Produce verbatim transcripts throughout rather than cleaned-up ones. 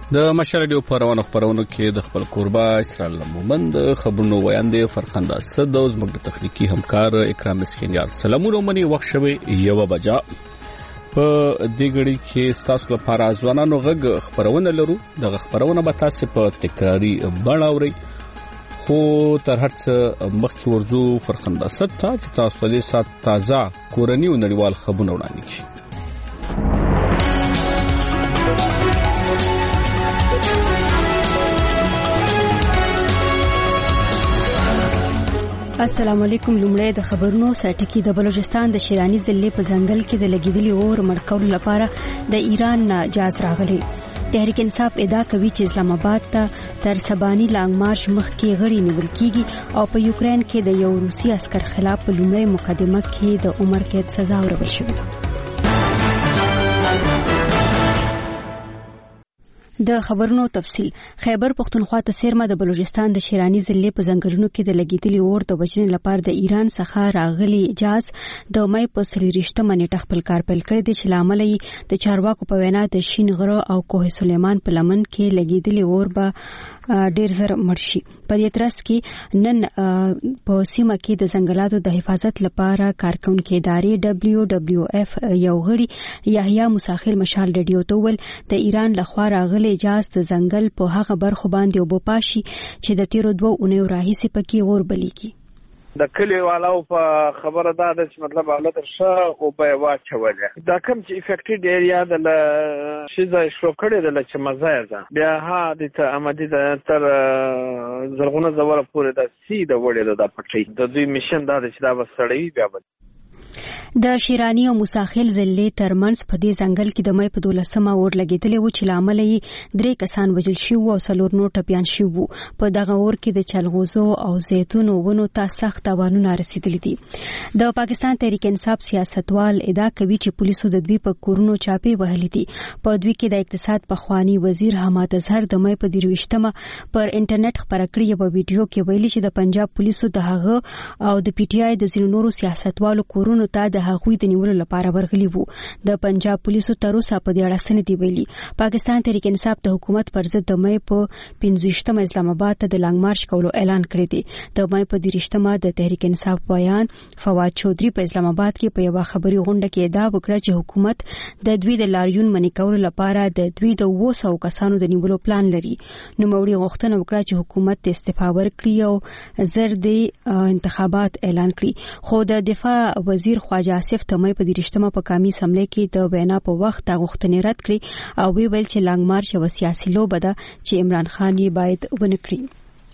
د مشال ډیو پرونه خبرونو کې د خپل قربا اسرائیل مومند خبرونو ویاندې فرخنده صد او زموږ د تخنیکی همکار اکرام اسکندر سلامونه منی وخت شوي یو بجا په دې غړي کې تاسو لپاره ځوانانو غږ خبرونه لرو د خبرونه به تاسو په تکراری بڼه اورئ خو تر هڅه مخکې ورزو فرخنده صد ته چې تاسو په دې سات تازه کورنی او نړیوال خبرونه وړاندې کړئ. السلام علیکم. لومړی د خبرونو سرټکی د بلوچستان د شیرانی ضلع په ځنګل کې د لګیدلي اور مړکولو لپاره د ایران نه جاز راغلی. تحریک انصاف ادعا کوي چې اسلام آباد ته تر سبانی لانګ مارش مخکې غړي نیول کیږي او په یوکرين کې د یو روسي عسكر خلاف په لومړی مقدمه کې د عمر قید سزا ورکړل شوې. د خبرونو تفصیل. خیبر پختونخوا ته سیرمه د بلوچستان د شیرانی ضلع په ځنګلونو کې د لګیدلي اور د وژنې لپاره د ایران څخه راغلي جاز د مې په څلوېښتمه نیټه خپل کار پیل کړی دی چې لامل یې د چارواکو په وینا د شین غره او کوه سلیمان په لمن کې لګیدلي اور به ډیر زر مرشي. په دې ترڅ کې نن په سیمه کې د ځنګلاتو د حفاظت لپاره کارکونکو ادارې دبليو دبليو اف یو غړي یحیی مساخل مشال ریډیو ته ول د ایران لخوا راغلي اجازه د ځنګل په هغه برخو باندې وبپاشي چې د تیرو دوه اونیو راهیسې پکې اور بلیږي. د کلی والو په خبره ده چې مطلب حالت ښه او به واچولې دا کوم چې افیکټډ ایریا د شیزه شو کړي د چې مزه ده بیا ها د ته امدي د تر زرغونه زوره پورې د سی د وړې د پټي د دوی میشن دا چې دا وسړی بیا بل د شیرانی او مساخل ضلع ترمنځ په دې ځنګل کې د مې په دولسمه اور لګیدلې و چې لامل یې درې کسان وژل شوي او څلور نور ټپیان شوي. په دغه اور کې د چلغوزو او زیتون ونو ته سخت تاوانونه رسیدلي دي. د پاکستان تحریک انصاف سیاستوال ادعا کوي چې پولیسو د دوی په کورونو چاپې وهلې دي. په دوی کې د اقتصاد پخوانی وزیر حماد اظهر د مې په درويشتمه پر انټرنیټ خبره کړې یو ویډیو کې ویلي چې د پنجاب پولیسو د هغه او د پی ټی آی د ځینو نورو سیاستوالو کورونو ته د هغوی د نیولو لپاره ورغلي وو. د پنجاب پولیسو تر اوسه په دې اړه څه نه دی ویلي. پاکستان تحریک انصاف د حکومت پر ضد د مې په پنځويشتمه اسلام آباد ته د لانګ مارش کولو اعلان کړی دی. د مې په دریشتمه د تحریک انصاف بیان فواد چودري په اسلام آباد کې په یو خبري غونډه کې ادعا وکړه چې حکومت د دوی د لاریون منې کولو لپاره د دوی د وسو کسانو د نیولو پلان لري. نو موري غوښتنه وکړه چې حکومت استعفا ورکړي او زر د انتخابات اعلان کړي. خو د دفاع وزیر خواجه آصف تمه په دریشتمه په قومي سملې کې د وینا په وخت غوښتنې رد کړې او وی ویل چې لانګ مارش یو سیاسي لوبه ده چې عمران خان یې باید ونکړي.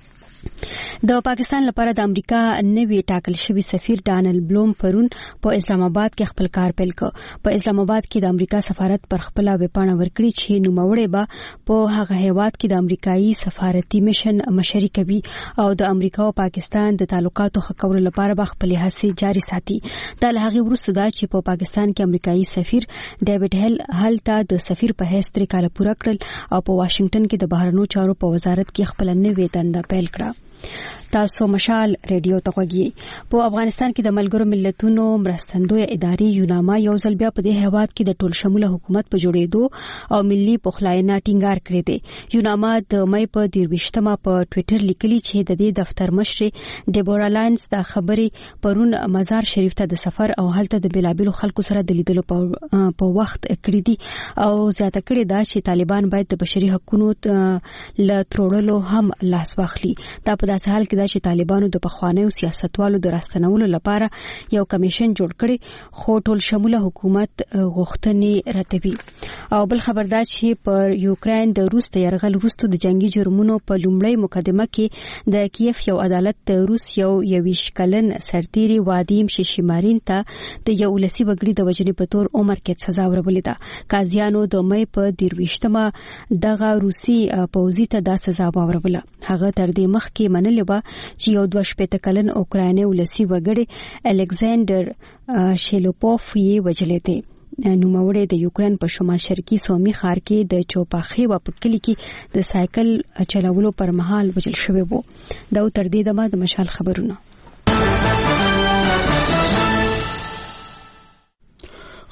د پاکستان لپاره د امریکا نوی ټاکل شوی سفیر ډانلډ بلوم پرون په اسلام آباد کې خپل کار پیل کړ. په اسلام آباد کې د امریکا سفارت پر خپل ویبپاڼه ورکړي چې نوموړی به په هغه هیواد کې د امریکایي سفارتي میشن مشري کوي او د امریکا او پاکستان د تعلقاتو ښه کولو لپاره به خپل هڅې جاري ساتي. دا له هغه وروسته ده چې په پاکستان کې امریکایي سفیر ډیوډ هل هلته د سفیر په حیث تر کال پوره کړل او په واشنگټن کې د بهرنیو چارو په وزارت کې خپل نوې دنده پیل کړه. تاسو مشال ریډیو ته غوږی. په افغانستان کې د ملګرو ملتونو مرستندوی ادارې یوناما یو ځل بیا په دې هیواد کې د ټول شموله حکومت په جوړېدو او ملي پخلاینه ټینګار کړی دی. یوناما د مې په درويشتمه په ټوئیټر لیکلي چې د دې دفتر مشر ډیبورا لاینز د خبرې پرون مزار شریف ته د سفر او هلته د بلابلو خلکو سره د لیدلو په وخت کړی دي او زیاته کړی دا چې طالبان باید د بشري حقوقو له تروړلو هم لاس واخلي. دا په داسې حال کې دا چې طالبانو د پخوانیو سیاستوالو د راستنولو لپاره یو کمیشن جوړ کړي خو ټول شموله حکومت غوښتنې راتوي. او بل خبردار چې پر یوکرين د روس د يرغل وروسته د جنگي جرمونو په لومړی مقدمه کې د کیف یو عدالت د روس یو یویش کلن سرتیری وادیم شیشمارین ته د یو لسی وګړي د وجنې په تور عمر کې سزا ورولې ده. قاضیانو د مې په درويشتمه دغه روسي پوځي ته د سزا ورولله. هغه تر دې مخ کې منلې و چې یو دوه شپېته کلن اوکرایني ولسی وګړي الکساندر شیلوپوف یې وجلې دي. نوموړی د یوکرين په شمال شرقي سومي ښار کې د چوپاخي و په کلی کې د سایکل چلولو پر مهال وجل شوی وو. دا تر دې دمه د مشال خبرونه.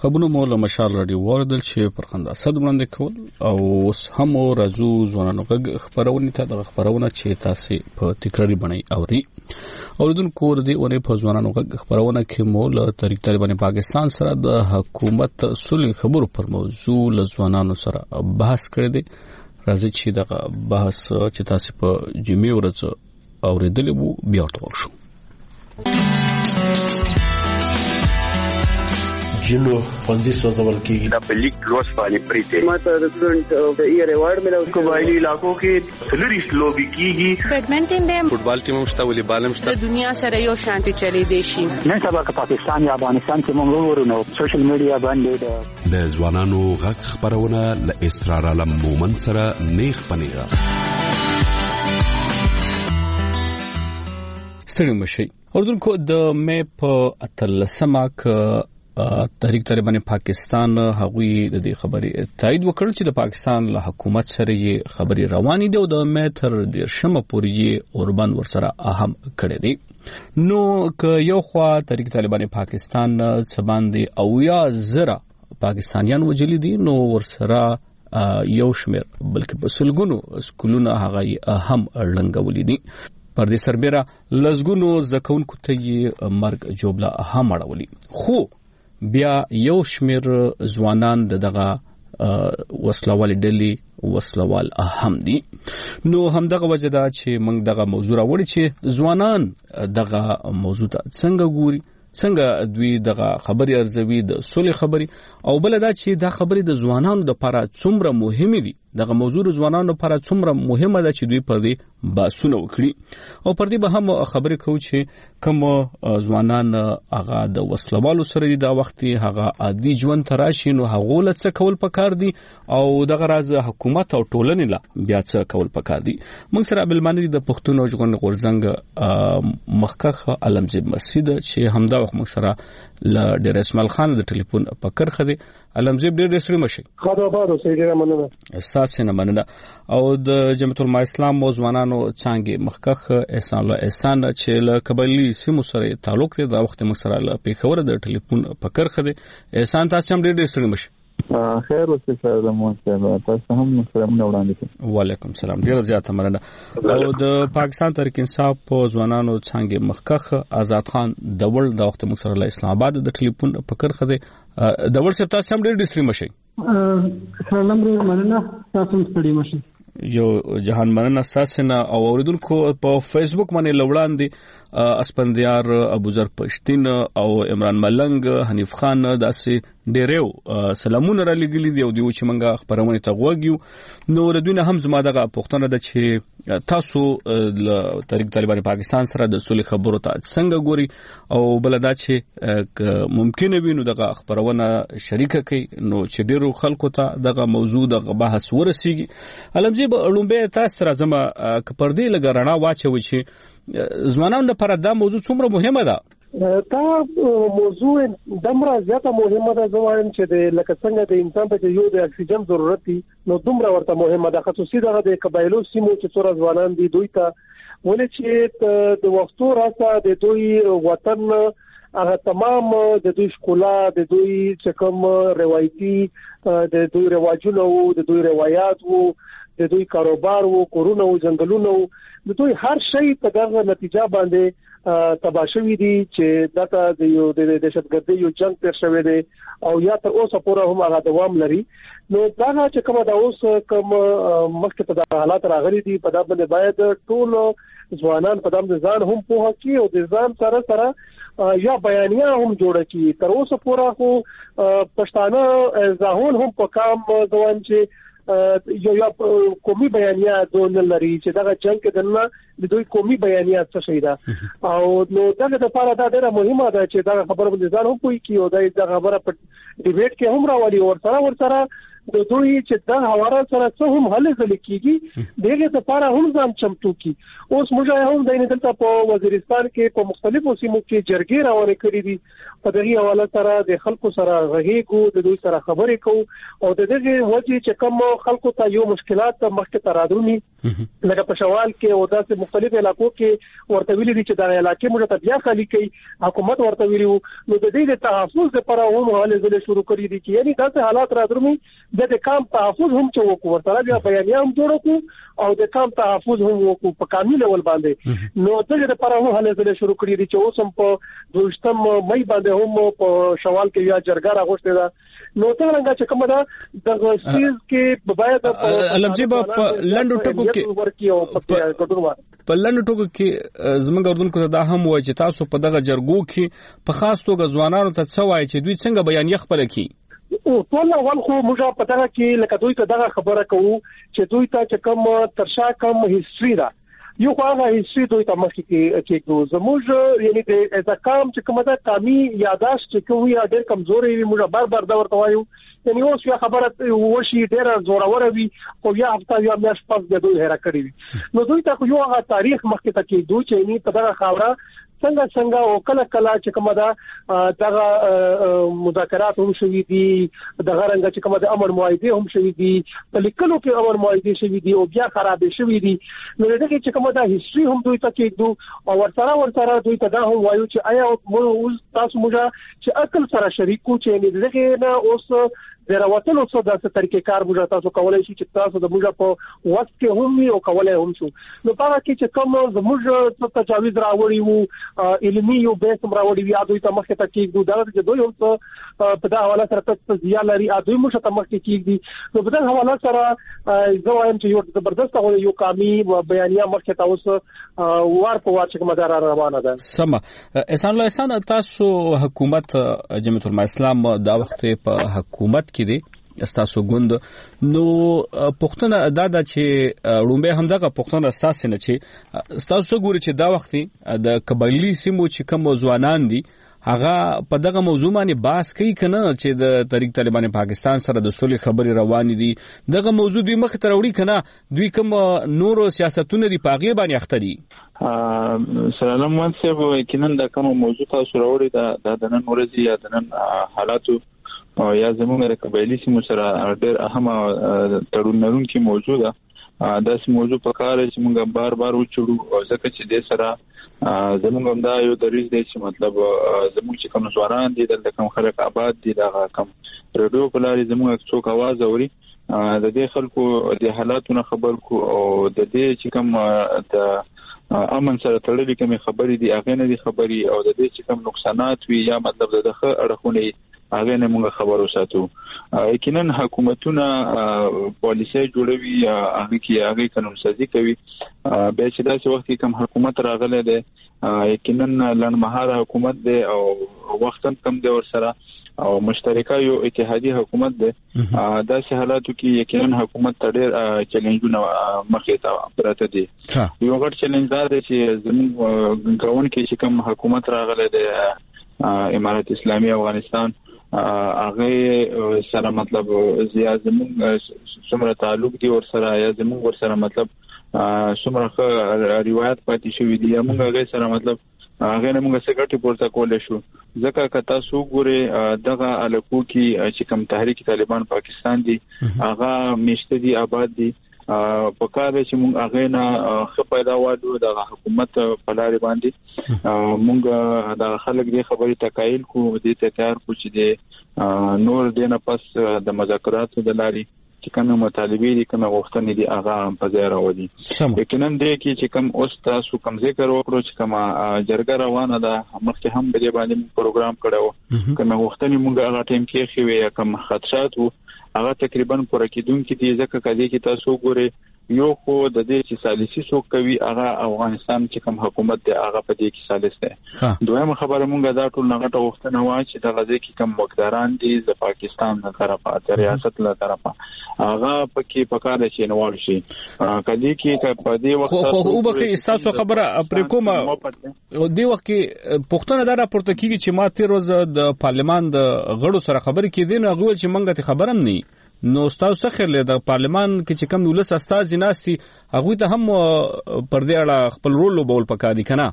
خبرونه مو له مشال رادیو واردل چې پر خندا صد وړاندې کول او اوس هم راځو ځوانانو غږ خبرونه ته د خبرونه چې تاسو په تکراری بڼه اوري اوردونکو د دې اوري په ځوانانو غږ خبرونه کې مو له طریق طالبان پاکستان سره د حکومت صلح خبرو پر موضوع له ځوانانو سره بحث کړی دی. راځي چې د بحث چې تاسو په جمعې ورځ اوریدلې وو بیا ورته شو. جنو خوندي سوزول کیږي د پلیک روز باندې پریته ماته د سټوډنټ د ایئر ایوارډ ملو قبایلی علاقو کې سلریس لوبي کیږي بیډمنټن د فوټبال ټیم مشته ولې بالم شته د دنیا سره یو شانتي چلی دی شي نن سبا که پاکستان یا افغانستان کې موږ ورونو سوشل میډیا باندې د ځوانانو غږ خبرونه ل اسرار علم مومن سره نیخ پنیغه ستړي مشي. اردوونکو د مې په اتلسمه ک طریق طالبان پاکستان هغوی د دې خبرې تایید وکړ چې د پاکستان له حکومت سره یې خبرې روانې دي او د متر د شمه پورې اوربان ورسره اهم کړي دي. نو ک یو خوا طریق طالبان پاکستان سباندې او یا زرا پاکستانیان وجلی دي نو ورسره یو شمیر بلکې په سلګونو سکولونه هغه اهم لنګولې دي. پر دې سربېره لزګونو زکونکو ته یې مرګ جوړه هم اړولې. خو بیا یو شمیر ځوانان دغه وسلوال ډلې وسلوال اهم دي. نو همدغه وجه دا چې موږ دغه موضوع راوړی چې ځوانان دغه موضوع ته څنګه ګوري، څنګه دوی دغه خبري ارزوي د صلح خبري، او بل دا چې دا خبري د ځوانانو لپاره څومره مهمه دي، دغه موضوع د ځوانانو لپاره څومره مهمه ده چې دوی پر دې باسونه وکړي. او پر دې به هم خبرې کوو چې کوم ځوانان هغه د وسلوالو سره دي دا وخت هغه عادي ژوند تراشي نو هغه له څه کول پکار دي او دغه راز حکومت او ټولنې لا بیا څه کول پکار دي. موږ سره بلمانه د پښتون او ژغورنې غورځنګ مخکخ علمزیب مسجد چې همدا وخت موږ سره ل ډیر اسماعیل خان د ټلیفون پکر خدي. علمزیب ډیر ډیر مشي خدا باد او سیګره مننه اساس نه مننه. او د جمعیت العلماء اسلام موضوعانو څنګه مخکخ احسان الله احسان چې ل قبلی سیمو سره تعلق لري دا وخت موږ سره ل پیښور د ټلیفون پکر خدي. احسان تاسو هم ډیر ډیر مشي. خیر اوسه سره مو سره تاسو هم سره مونږ وړاندې. وعلیکم السلام. ډیر زیاته مننه. او د پاکستان تحریک انصاف په ځوانانو څنګه مخکخ آزاد خان دول د وخت موږ سره ل اسلام آباد د ټلیفون پکر خدي. دول سره تاسو هم ډیر ډیر مشي. سلام مننه تاسو هم ستړي مشي. یو جهان مننه ساسنه او اوریدونکو په فیسبوک باندې لوړان دي اسپندیار ابوذر پښتين او عمران ملنګ حنیف خان داسې ډیرو سلامونه را لګلی دی او دی چې منګه خبرونه ته غوږیو. نو ردونه هم زما دغه پښتنه د چې تاسو د طریق طالبان پاکستان سره د صلح خبرو ته څنګه ګوري او بلدا چې ممکن وي نو دغه خبرونه شریکه کوي نو چې ډیرو خلکو ته دغه موضوع دغه بحث ورسیږي. علمجیب لومبه تاسو راځم کپردی لګرنا واچوي چې زمانان لپاره دا موضوع څومره مهمه ده. دا موضوع دمره زیاته مهمه ده زوایم چې د لکه څنګه د انسان ته یو د اکسیجن ضرورت دي نو دومره ورته مهمه ده. خصوصي دغه د قبایلو سیمو چې څوره ځوانان دي دوی ته ولې چې د وختو راځه د دوی وطن هغه تمام د دوی ښکلا د دوی چې کوم روایتي د دوی رواجونه وو د دوی روایت وو د دوی کاروبار وو کورونه وو ځنګلونه وو د دوی هر شی په دغه نتیجه باندې تباشوي دي چې دغه د یو د دهشتګردۍ یو جنگ تر شوی دی او یا تر اوسه پورې هم هغه دوام لري. نو دا چې کومه دا اوس کوم مخکې ته د حالات راغلي دي په دا باندې باید ټول ځوانان په دام ځان هم پوهه کړي او د ځان سره سره یا بیانیه هم جوړه کړي. تر اوسه پورې خو پښتانه ځاهون هم په کام ځوان چې یو یا قومي بیانیه دون لري چې دغه جنگ کې دنه د دوی قومي بیانیه څه شي دا او نو دغه لپاره دا ډېره مهمه ده چې دا خبره باندې ځان هم کوي کی او دا خبره په ډیبیټ کې هم راوړي او سره ور سره د دوی چې دا حواله سره څه هم حل ځل کیږي دغه لپاره هم ځان چمتو کی. اوس موږ هم د نه دلته په وزیرستان کې په مختلفو سیمو کې جرګې راوړې کړې دي په دغه حواله سره د خلکو سره غږیږو د دوی سره خبرې کوو او د دغه وجه چې کوم خلکو ته یو مشکلات مخکې ته راځي لکه په شوال کې او داسې مختلف علاقو کې ورته ویلي دي چې دا علاقې موږ ته بیا خالي کوي، حکومت ورته ویلي نو د دې د تحفظ لپاره هم هلې ځلې شروع کړي دي چې یعنی داسې حالات راځي د کام تحفظ هم چې وکړو ورته بیا بیانیه هم جوړ کړو او د کام تحفظ هم وکړو په قانوني لیول باندې. نو د دې لپاره هم هلې ځلې شروع کړي دي چې اوس هم په دوشتم مې باندې هم په شوال کې یا جرګه راغوښته ده. نو څنګه چې کومه ده د غسیز کې باید په لمجي په لندو ټکو کې ورکی او په ګډون په لندو ټکو کې زمونږ اردوونکو ته دا هم وایي چې تاسو په دغه جرګو کې په خاص توګه ځوانانو ته څه وایي چې دوی څنګه بیانیه خپل کړي؟ او ټول اول خو موږ په دغه کې لکه دوی ته دغه خبره کوو چې دوی ته چې کوم ترشا کوم هیستوري ده یو خو هغه هیستوري دوی ته مخکې کې کې زموږ یعنی د ځکام چې کومه ده کمی یاداشت چې کوي ډېر کمزوري وي موږ بار بار دا ورته وایو یعنی اوس یو خبره وشي ډېر زوره وي او یا هفته یا میاشت پس د دوی هره کړی وي نو دوی ته یو هغه تاریخ مخکې ته کې دوی چې نه په دغه خبره څنګه څنګه او کله کله چې کومه ده دغه مذاکرات هم شوي دي دغه رنګ چې کومه ده امر معاهده هم شوي دي په لیکلو کې امر معاهده شوي دي او بیا خراب شوي دي نو دغه چې کومه ده هیستوري هم دوی ته کېدو او ورسره ورسره دوی ته دا هم وایو چې آیا موږ تاسو موږ چې عقل سره شریکو چې دغه نه اوس د راوتلو څو داسې طریقې کار موږ تاسو کولای شي چې تاسو د موږ په وخت کې هم وي او کولای هم شو نو په هغه کې چې کوم زموږ څه تجاوز راوړي وو علمي یو به سم راوړي وي دوی ته مخکې ته کېږي دا چې دوی هم په دا حواله سره تاسو زیات لري دوی موږ ته مخکې کېږي نو په دا حواله سره زه وایم چې یو زبردست یو قامي بیانیه مخکې ته اوس وار په وار چې مدار روانه ده. سم احسان الله احسان تاسو حکومت جمعیت العلماء اسلام دا وخت په حکومت کې دي استاسو ګوند نو پښتنه دا د چې رومبه هم دغه پښتنه اساس نه چې استاسو ګوري چې دا وخت د قبایلی سیمو چې کوم ځوانان دي هغه په دغه موضوع باندې باس کوي کنه چې د طریق طالبان پاکستان سره د صلح خبري روان دي دغه موضوع دوی مخ ته وړي کنه دوی کوم نور سیاستونه دي پاغي باندې اختري سلام وانسه وکینن دا کوم موضوع تاسو راوړي دا د نن ورځې یا د نن حالاتو او یا زموږ د قبایلی سیمو سره ډېر اهمه تړون کې موضوع ده دا سم موضوع په کار چې موږ بار بار وچړو او ځکه چې د سره زموږ هم دا یو دریځ دی چې مطلب زموږ چې کوم ځوانان دي د کوم خلک آباد دي دا کوم رادیو په لاري زموږ څوک आवाज اوري د دې خلکو د حالاتونو خبر کو او د دې چې کوم د امن سره تړلې کوم خبرې دي هغه نه دي خبري او د دې چې کوم نقصانات وي یا مطلب د ښه اړخونه هغه نه موږ خبرو ساتو. یقینا حکومتونه پالیسي جوړوي هغه کې هغه قانون سازي کوي به چې داسې وخت کې کوم حکومت راغله ده یقینا لنمهاره حکومت ده او وختن کم دی ور سره او مشترکه یو اتحادی حکومت ده داسې حالاتو کې یقینا حکومت ډېر چیلنجونه مخې ته پراته دي. یو غټ چیلنج دا دی چې زموږ ګاون کې چې کوم حکومت راغله ده امارت اسلامي افغانستان هغه سره مطلب زیات زموږ څومره تعلق دی ور سره یا زموږ ور سره مطلب څومره روایت پاتې شوې دي موږ هغه سره مطلب هغه نه موږ څه ګټي پورته کولای شو ځکه کته سو ګوره دغه الکو کې چې کوم تحریک طالبان پاکستان دي هغه مشته دي آباد دي په کار چې موږ هغه نه خپایدا وادو د حکومت په لاري باندې موږ د خلک دی خبري تکایل کو دي ته تیار کو چې د نور دینه پس د مذاکراتو د لاري چې کوم مطالبه دي کوم غوښتنې دي هغه په ځای راوړي. یقینا دې کې چې کوم اوس تاسو کوم ذکر وکړو چې کوم جرګه روانه ده مخکې هم د دې باندې پروګرام کړو کوم غوښتنې موږ هغه ټیم کې خوي یا کوم خدشات وو هغه تقریبا پوره کېدونکې دي ځکه کدي کې تاسو ګوري یو خو د دې چې سالسي څوک کوي هغه افغانستان چې کوم حکومت دی هغه په دې کې سالس دی. دویمه خبره مونږه دا ټول نغټه وختنه وای چې د غزې کې کوم مقداران دي د پاکستان له طرفه د ریاست له طرفه هغه پکې پکاره شي نوال شي کدي کې په دې وخت خو خو وبخې تاسو خبره پرې کومه دې وخت کې پښتنه دا راپورته کیږي چې ما تیر ورځ د پارلمان د غړو سره خبرې کېدې نو هغه چې مونږ ته خبرم نه نو تاسو څه خیر له پارلمان کې چې کوم ولس استاد جناسي هغه ته هم پر دې اړه خپل رول لوبول پکار دي کنه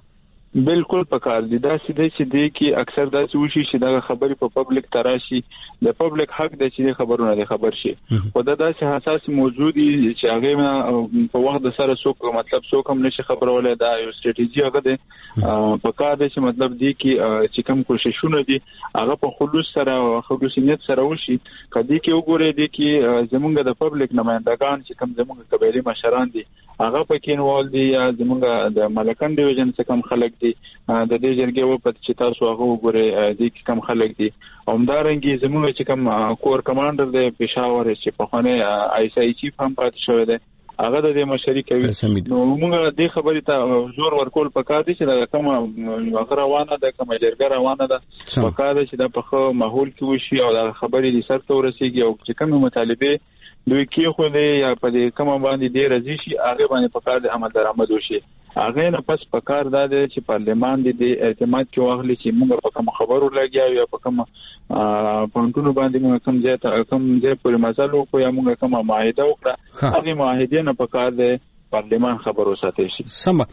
بالکل پکار دي دا سیده چې دی کې اکثر دا وشي چې دا خبرې په پبلک تراشي د پبلک حق د چې خبرونه د خبر شي خو دا داسې حساس موضوع دي چې هغه په وخت سره څوک مطلب څوک هم نشي خبرولای دا یو ستراتیژي هغه دی پکار دي چې مطلب دی کې چې کوم کوششونه دي هغه په خلوص سره او خلوصیت سره وشي کدي کې وګورئ دی کې زمونږ د پبلک نمائندگان چې کوم زمونږ قبایلی مشران دي هغه پکې نوال دي یا زمونږ د ملکان ډیویژن څخه کم خلک دي د دې جرګې و په چې تاسو هغه وګورئ د کم خلک دي همدارنګه زموږ چې کوم کور کمانډر د پېښور چې په خانه آی سی چیف هم پاتې شوی دی هغه د مشري کوي نو موږ د خبرې ته زور ورکول پکار دي چې دا کوم هغه روانه ده کوم جرګه روانه ده پکار دي چې د په ماحول کې وشي او د خبرې د سر ته ورسیږي او چې کوم مطالبه دوی کې خو دې یا په دې کوم باندې ډیر راځي شي هغه باندې پکار دي عمل درآمد وشي هغه نه پس پکار دا دی چې پارلمان دې اعتماد کې واغلي چې موږ په کوم خبرو لګیا یا په کوم پونټونو باندې موږ کوم ځای ته کوم ځای پورې مسالو کو یا موږ کوم معاهده وکړه هغه معاهده نه پکار دی پارلمان خبرو ساتي شي سم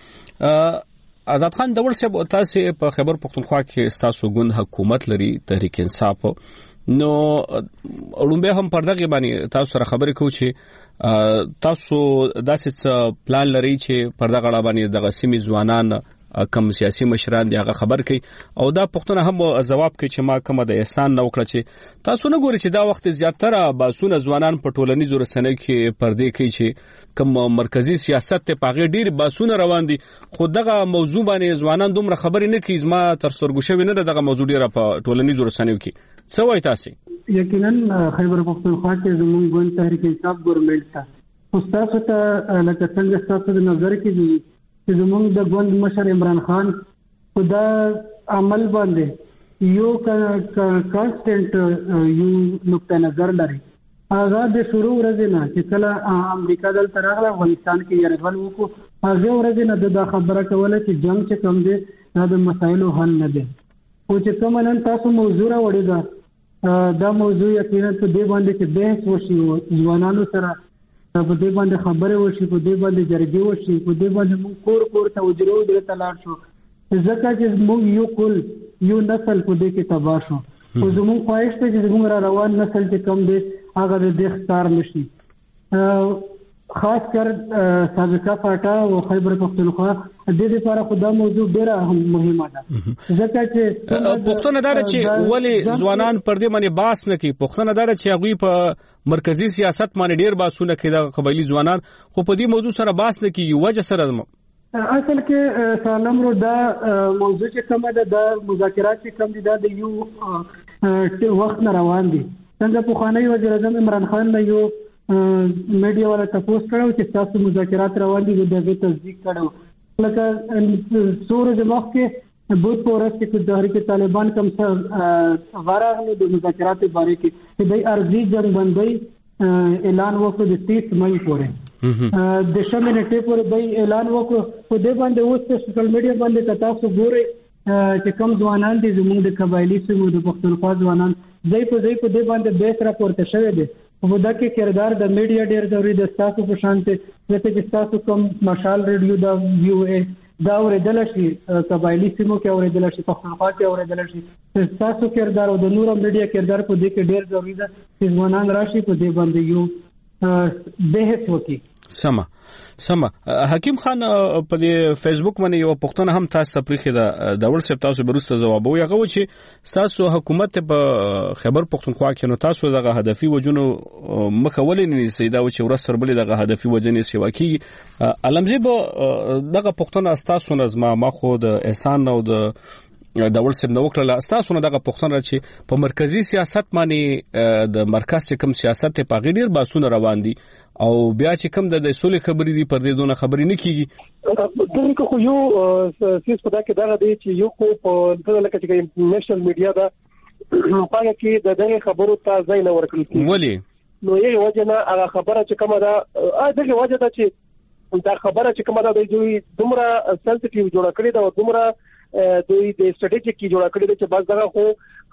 آزاد خان دول صاحب تاسو په خبر پختونخوا کې تاسو ګوند حکومت لري تحریک انصاف نو اړومبه هم پردغه باندې تاسو سره خبرې کوو چې تاسو داسې پلان لري چې پردغه باندې د غسیمي ځوانان کم سیاسي مشران دی هغه خبر کوي او دا پښتنه هم جواب کوي چې ما کومه د احسان نو کړ چې تاسو نه ګوري چې دا وخت زیاتره باسونه ځوانان په ټولنیزو رسنیو کې پردې کوي چې کوم مرکزی سیاست ته پاغه ډیر باسونه روان دي خو دغه موضوع باندې ځوانان دومره خبرې نه کوي ما تر سرګوشوي نه دغه موضوع ډیره په ټولنیزو رسنیو کې څه وایي تاسو یقینا خیبر پختونخوا کې زموږ ګوند تحریک انصاف ګورنمنت ته استاد ته لکه څنګه تاسو د نظر کې دي چې زموږ د ګوند مشر عمران خان خدا عمل باندې یو کانسټنټ یو نقطه نظر لري هغه د شروع ورځې نه چې کله امریکا دلته راغله افغانستان کې یرغل وکړو هغه ورځې نه د خبره کوله چې جنگ چې کوم دی دا د مسایلو حل نه دی او چې کوم نن تاسو موضوع راوړی دا دا موضوع یقینا په دې باندې چې بحث وشي ځوانانو سره په دې باندې خبره وشي په دې باندې جرګې وشي په دې باندې موږ کور کور ته وجرو درې تلار شو ځکه چې موږ یو کل یو نسل په دې کې تباہ شو او زموږ خواهش ته چې زموږ را روان نسل چې کم دی هغه د ښکار نشي خاص کر سابقه پاټا او خیبر پختونخوا د دې لپاره خدا موضوع ډیره مهمه ده ځکه چې پښتون اداره چې ولی ځوانان پر دې باندې باس نه کوي پښتون اداره چې هغه په مرکزی سیاست باندې ډیر باسونه کوي د قبایلی ځوانان خو په دې موضوع سره باس نه کوي وجه سره اصل کې سالم رو دا موضوع چې کومه ده د مذاکرات چې کوم دي دا د یو وخت نه روان دي څنګه په خانه وزیر اعظم عمران خان له یو میډیا والا تاسو کړو چې تاسو مذاکرات روان دي دغه تصدیق کړو لکه سور د وخت کې بود پورس کې د تحریک طالبان کوم څه واره د مذاکرات باره کې چې د ارضی جنگ بندي اعلان وکړ د تیس مئی پورې د شمه نیټه پورې د اعلان وکړ په دې باندې اوس په سوشل میډیا باندې تاسو ګورئ چې کوم ځوانان دي زموږ د قبایلی سیمو د پښتونخوا ځوانان ځای په ځای په دې باندې بیس راپورته شوی دی په دا کې کردار د میډیا ډیر ضروري د تاسو په شان ته چې تاسو کوم مشال ریډیو دا ویو ا دا اوریدل شي قبایلی سیمو کې اوریدل شي پښتونخوا کې اوریدل شي تاسو کردار او د نورو میډیا کردار په دې کې ډیر ضروري ده چې ځوانان راشي په دې باندې یو بحث وکړي سما سما حکیم خان په دې فیسبوک باندې یو پښتون هم تاسو تپریخي دا د ول سپ تاسو برسته جواب وي هغه چې تاسو حکومت په خبر پښتونخوا کې نو تاسو دغه هدفي وجونو مخولې نه سیدا و چې ورسره بل دغه هدفي وجنې سیوا کی علمزی به دغه پښتون تاسو نظم ما خو د احسان او د د ورسم نو کړل تاسو نه دغه پښتون چې په مرکزی سیاست باندې د مرکز چې کوم سیاست په غیر باسونه روان دي او بیا چې کوم د سولې خبرې دي پر دې دونه خبرې نه کیږي دغه خو یو سیس په دا کې دا دی چې یو کو په لکه چې نېشنل میډیا دا هغه کې د دغه خبرو ته ځای نه ورکړل کیږي ولی نو یې وجه نه هغه خبره چې کومه ده دغه وجه ده چې دا خبره چې کومه ده د دوی دومره سنسټیو جوړ کړی دا دومره دوی د سټریټیک کی جوړ کړی چې بس دغه خو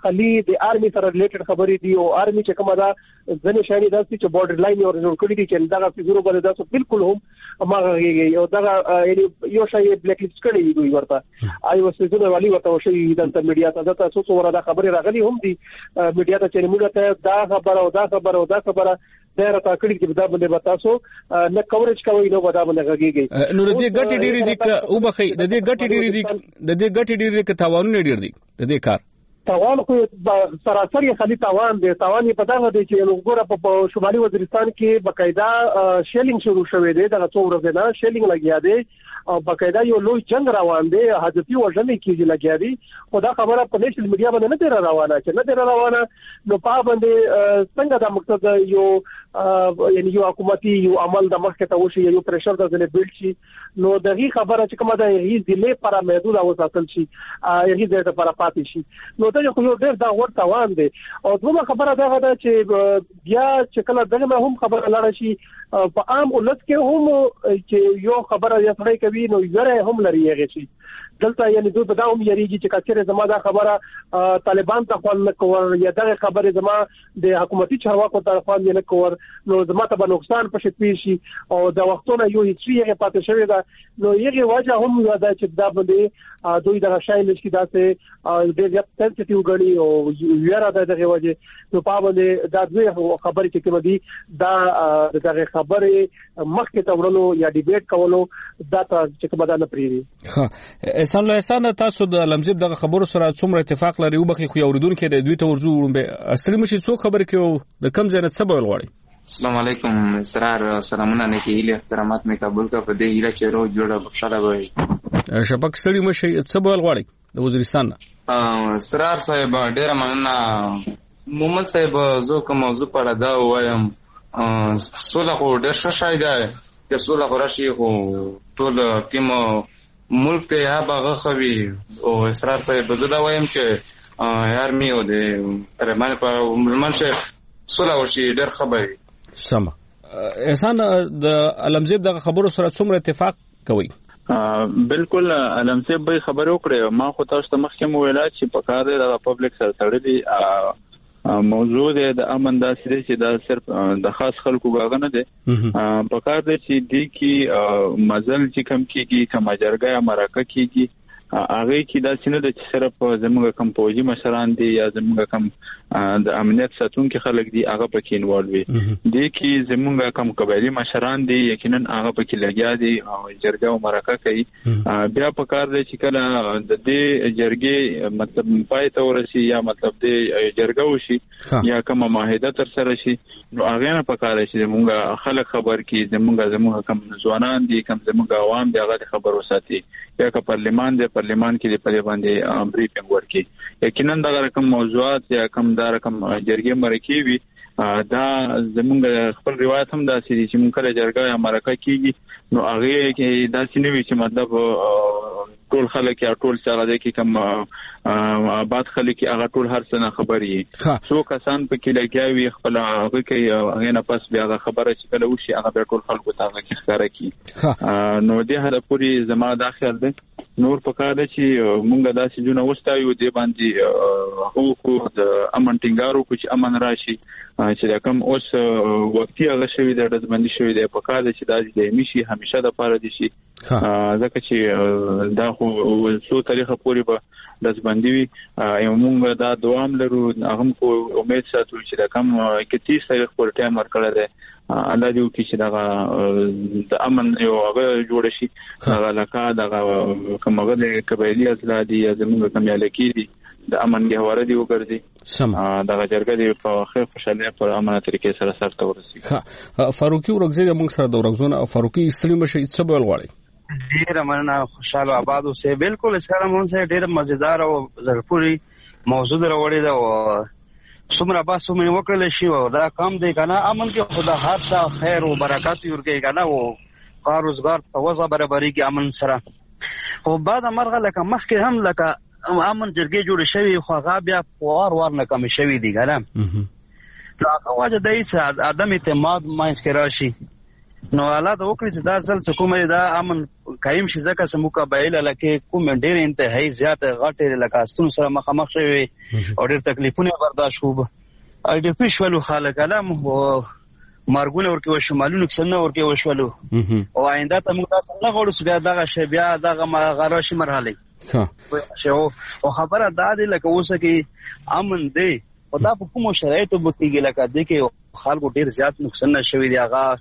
خلی د آرمي سره ریلیټډ خبرې دي او آرمي چې کومه دا ځنې شانې داسې چې بارډر لاین یې ورجوړ کړی دي چې دغه فیګورو باندې تاسو بالکل هم ماغه یو دغه یو شی بلیک لیست کړی دوی ورته آی او سیزونه والی ورته شي د میډیا ته تاسو څو ورته خبرې راغلي هم دي میډیا ته چې موږ ته دا خبره او دا خبره او دا خبره ډېر تا کړی چې دا باندې تاسو نه کورج کوي نو دا باندې غږیږي نو دې ګټې ډېری دي او بخې د دې ګټې ډېری دي د دې ګټې ډېری کې تاوانونه ډېر دي د دې کار تاوان خو سراسر یې خالي تاوان دی تاوان یې پتا غوډي چې وګوره په شمالي وزیرستان کې باقاعده شیلینګ شروع شوې دی دا څو ورځې نه شیلینګ لګیا دی او باقاعده یو لوی جنگ روان دی حادثي وژنې کېږي لګیا دي خو دا خبره په نېشنل میډیا باندې نه دی روانه چې نه دی روانه نو په باندې څنګه دا مقصد یو یعنی یو حکومتي یو عمل د مخ ته وشي یو پریشر د ځلې بیل شي نو دغه خبره چې کومه ده هیڅ دلې پر محدود او ساتل شي هیڅ د لپاره پاتې شي نو دا یو ډېر دا ور توان دی او دومره خبره ده دا چې بیا چې کله دغه هم خبره لاړ شي په عام ولس کې هم چې یو خبره یې سړی کوي نو یې هم لري هغه شي دلته یعنی دوی په دا هم یریږي چې کچره زما دا خبره طالبان ته خپل کور یا دغه خبره زما د حکومتي چارواکو طرفان نه کور نو زما ته به نقصان پښې پیشي او د وختونو یو هیڅ یې پاتې شوی دا نو یغه وجه هم دا چې دا باندې دوی دغه شای نشي داسې ډېر زیات سنسټیو غړي او یاره دغه وجه نو په باندې دا دوی خبرې چې کوم دي دا دغه خبره مخکې ته ورلو یا ډیبیټ کولو دا چې کوم دا نه پریری ها احسان الله احسان تاسو د لمزب دغه خبرو سره څومره اتفاق لري او بخي خو یو ردون کې د دوی ته ورزو وړم اصلي مشي څو خبر کې د کم ځای نه سبا ولغړي السلام علیکم اسرار سلامونه نه کېله احترامات مې قبول کا په دې هیله چې رو جوړه بخښاله وي شپږ سړي مشي سبا ولغړي د وزیرستان نه اسرار صاحب ډېر مننه محمد صاحب زه کوم موضوع په اړه دا وایم سوله خو ډېر ښه شای دی چې سوله خو راشي خو ټول کوم ملک ته یا باغ خوي او اسرار صاحب زه دا وایم چې یارمي او د پرمان په عمرمان شه سوله وشي ډېر خبري سم احسان د علمزیب دغه خبرو سره څومره اتفاق کوي بالکل علمزیب به خبرو کړې ما خو تاسو ته مخکې مو ویلا چې په کار د پبلک سره تړلې موضوع د امن دا سره چې دا صرف د خاص خلکو غاغه نه ده په کار د چې دی کی مزل چې کم کیږي کما جرګه مرکه کیږي هغه کې دا څنګه د چې صرف زموږ کم پوجي مشران دي یا زموږ کم د امنیت ساتونکو خلک دي هغه پکې انوالو وي دي کې زموږ کم قبایلی مشران دي یقینا هغه پکې لګیا دي او جرګه او مرکه کوي بیا په کار دی چې کله د دې جرګې مطلب پای ته ورسي یا مطلب دې جرګه وشي یا کوم معاهده تر سره شي نو هغه نه په کار شي زموږ خلک خبر کی زموږ زموږ کم ځوانان دي کم زموږ عوام دي هغه خبر وساتي یا که پارلیمان دی پارلیمان کې په دې باندې بریفینګ ورکړي یقینا دا رقم موضوعات یا کم دا رقم جرګې مرکې وي دا زموږ خپل روایت هم دا سړي چې موږ کله جرګه یا مرکه کیږي نو هغه کې دا سینوي چې مطلب ټول خلک یا ټول څنګه دي کې کم آباد خلک هغه ټول هر څه خبري څو کسان په کې لګیاوي خپل هغه کې هغه نه پس بیا خبره چې کله وشي هغه ټول خلکو ته هغه ښکارا کی نو دې هر پوری زما داخل ده نور په کار ده چې مونږ داسې جون اوستایو دې باندې حقوق د امن ټینګارو کو چې امن راشي چې کوم اوس وختي هغه شوی د دزبندي شوی د په کار ده چې د دې میشي همیشه د پاره دي شي ځکه چې دا خو څو تاریخه پورې به دزبندي وي مونږ دا دوام لرو هغه کو امید ساتو چې دا کم کې تیس تاریخ پورې ټایم ورکړل دی الله دې وکړي چې دا د امن یو هغه جوړ شي هغه لکه دا کومه د قبایلی ازلادي یا زموږ کمیاله کې دي د امن غوړه دی وګرځي دا جرګه دی په خیر خوشاله پر امانه طریقې سره سره ورسي ها فاروقي ورغزي موږ سره د ورغزونه فاروقي اسلام شي څه بول غواړي ډیر مننه خوشاله آباد اوسه بالکل سلام اون ډیر مزیدار او زرپوري موضوع راوړی دا څومره باسو مې وکړل شي او دا کم دی کنه امن کې خدا هر څه خیر او برکات ورګي کنه او کار روزګار توازن برابرۍ کې امن سره او بعد مرغه لکه مخکې هم لکه امن جرګې جوړ شوی خو هغه بیا وار وار نه کم شوی دی کنه نو هغه وجه دای چې ادم اعتماد ماینس کې راشي نو حالات وکړي چې دا ځل څه کومه دا امن قایم شي ځکه چې موږ قبایل لکه کوم ډېر انتهایی زیات غټې لکاستون سره مخامخ شوي او ډېر تکلیفونه برداشت وو او ډېر پیښولو خلک علم او مارګونه ورکه و شمالونو څنګه ورکه وشولو او آینده ته موږ تاسو نه غواړو چې بیا دغه شی بیا دغه غراشي مرحله ها او خبره دا دی لکه اوسه کې امن دی او دا په کوم شرایطو بکیږي لکه د کې خلکو ډېر زیات نقصان شوی دی هغه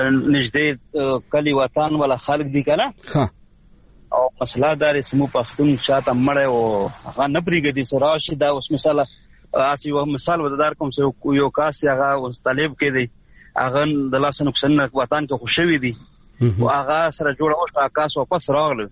نږدې کلی وطن ولا خلک دي کنه او مسله دار سمو پښتون چاته مړ او هغه نه پریږدي سره شي دا اوس مثال اسی یو مثال ودار کوم چې یو کاس هغه اوس طالب کې دی هغه د لاس نقصان وطن کې خوشوي دي او هغه سره جوړ او کاس واپس راغله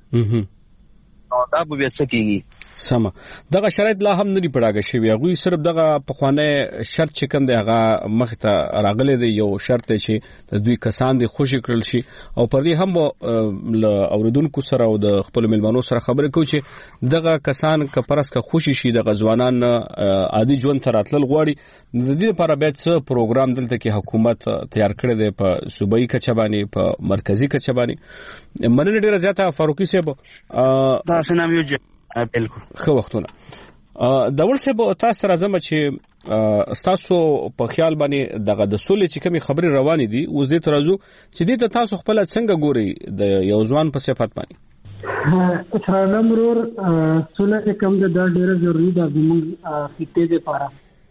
او دا به سکیږي سم دغه شرایط لا هم نه پړاګه شوی هغه صرف دغه پخوانه شرط چې کوم دی هغه مخ ته راغله دی یو شرط چې د دوی کسان دي خوشی کړل شي او پر دې هم اوریدونکو سره او د خپل ملمنو سره خبرې کوي چې دغه کسان که پرس که خوشی شي د غزوانان عادي ژوند تر اتل غواړي د دې لپاره باید څه پروګرام دلته کې حکومت تیار کړی دی په صوبایي کچه باندې په مرکزی کچه باندې مننه ډیره زیاته فاروقي صاحب دا سنم یو بالکل خو وختونه د ول څه به تاسو راځم چې تاسو په خیال باندې دغه د سولې چې کومي خبري روانې دي اوس دې ترازو چې دې ته تاسو خپل څنګه ګوري د یو ځوان په صفات باندې اسرائیل مرور سولې کوم د ډېر ضروری ده زموږ خطې لپاره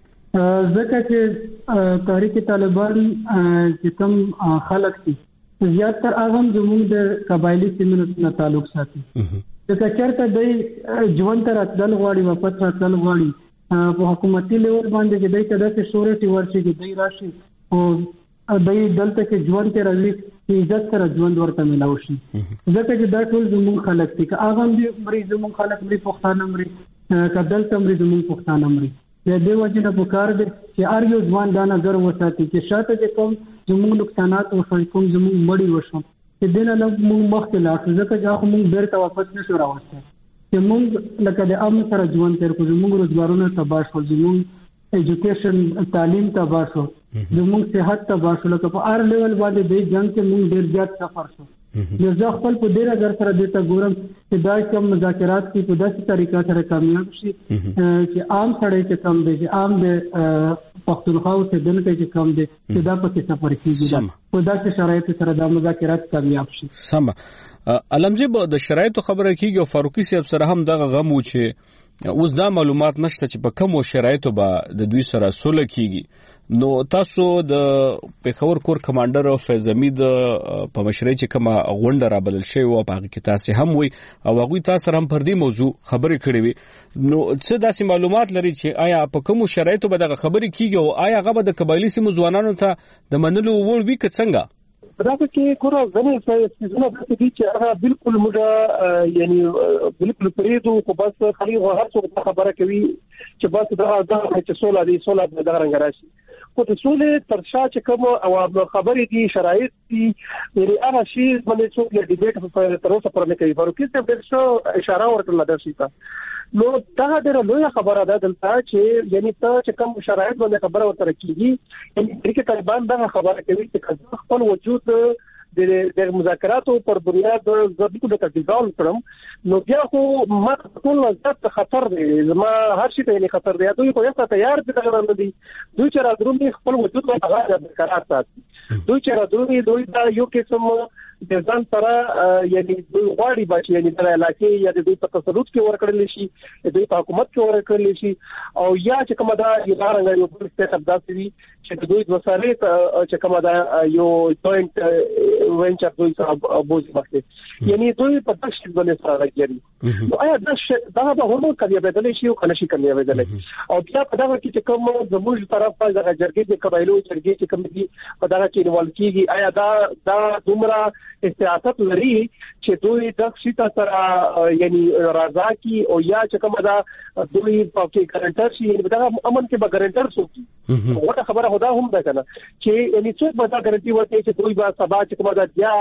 ځکه چې تحریک طالبان چې کوم خلک دي زیاتره هغه زموږ د قبایلی سیمو نه تعلق ساتي چې چېرته د ژوند تر اتل غواړي واپس اتل غواړي په حکومتي لیول باندې چې دای ته د شورټي ورشي چې دای راشي او دای دلته کې ژوند تر راځي چې عزت سره ژوند ورته ملاوي شي ځکه چې دا ټول زموږ خلک دي که هغه دې مریض زموږ خلک مری پښتانه مری کدل تم مری زموږ پښتانه مری د دې وجه نه پکار دي چې هر یو ځوان دا نظر وساتي چې شاته چې کوم زموږ نقصانات او کوم زموږ مړی وشو چې دنه له موږ مخکې لاړ ځکه چې هغه موږ بیرته واپس نشو راوستل چې موږ لکه د امن سره ژوند تر کوو موږ روزګارونه تباہ شو زموږ ایجوکیشن تعلیم تباہ شو زموږ صحت تباہ شو لکه په هر لیول باندې د جنگ کې موږ ډیر زیات سفر شو یو ځکه خپل په ډیر اگر سره د تا ګورم چې دا کوم مذاکرات کې په داسې طریقه سره کامیاب شي چې عام سړی چې کم دی چې عام د پښتونخوا ته دنه کې کم دی چې دا پکې سفر کیږي په داسې شرایط سره د مذاکرات کامیاب شي سم علمجی به د شرایطو خبره کیږي او فاروقي صاحب سره هم دغه غم و چې اوس دا معلومات نشته چې په کوم شرایطو به د دوی سره سوله کیږي نو تاسو د پیښور کور کمانډر او فیض حمید په مشرۍ چې کومه غونډه را بلل شوی او په هغه کې تاسو هم وي او هغه تاسو هم پر دې موضوع خبرې کړې وي نو څه داسې معلومات لري چې آیا په کوم شرایطو به دغه خبرې کیږي او آیا هغه به د قبایلی سیمو ځوانانو ته د منلو وړ وي که څنګه دا کې ګوره غني سيزونه د دې چې هغه بالکل موږ یعنی بالکل پریدو خو بس خالي هر څه خبره کوي چې بس دا چې سولا دي سولا د رنګ راشي خو د سولې تر شا چې کوم او خبرې دي شرایط دي یعنی هغه شی باندې څوک له ډیبیټ په تر اوسه پر نه کوي فاروقي ته ډېر څه اشاره ورکړل دا شي نو دا ډېر لوی خبره ده دلته چې یعنی ته چې کوم شرایط باندې خبره ورته کیږي یعنی طریقې طالبان دا خبره کوي چې خپل وجود د مذاکراتو پر بنیاد ضبط د تدبیر کړم نو بیا خو ما ټول وخت خطر دی زما هر شي ته خطر دی دوی خو یې تیار دي دا نه دي دوی چې راځي خپل وجود په هغه برقرار ساتي دوی چې راځي دوی دا یو قسم د ځان سره یعنی دوی غواړي بچي یعنی د علاقې یا د دوی په تصرف کې ورکړل شي د دوی په حکومت کې ورکړل شي او یا چې کومه دا یو رنګ یو بل څه تبدیل شي چې دوی د وسارې چې کومه دا یو جوائنټ وینچر دوی سره بوزي مخکې یعنی دوی په تاسو باندې سره راځي نو آیا دا دا به هم کله بدل شي او کله شي کله بدل او بیا په دا کې چې کوم زموږ طرف په دغه جرګې د قبایلو جرګې چې کوم دي په دا کې انوالو کیږي آیا دا دا دومره استعاقت لري چې دوی د شیتا سره یعنی راځا کی او یا چې کومه دا دوی په کې ګارانټر شي دا امن کې به ګارانټر سوکي وټه خبره هدا هم ده کنه چې یعنی څوک به دا ګارانټي ورته چې دوی به سبا چې کومه دا یا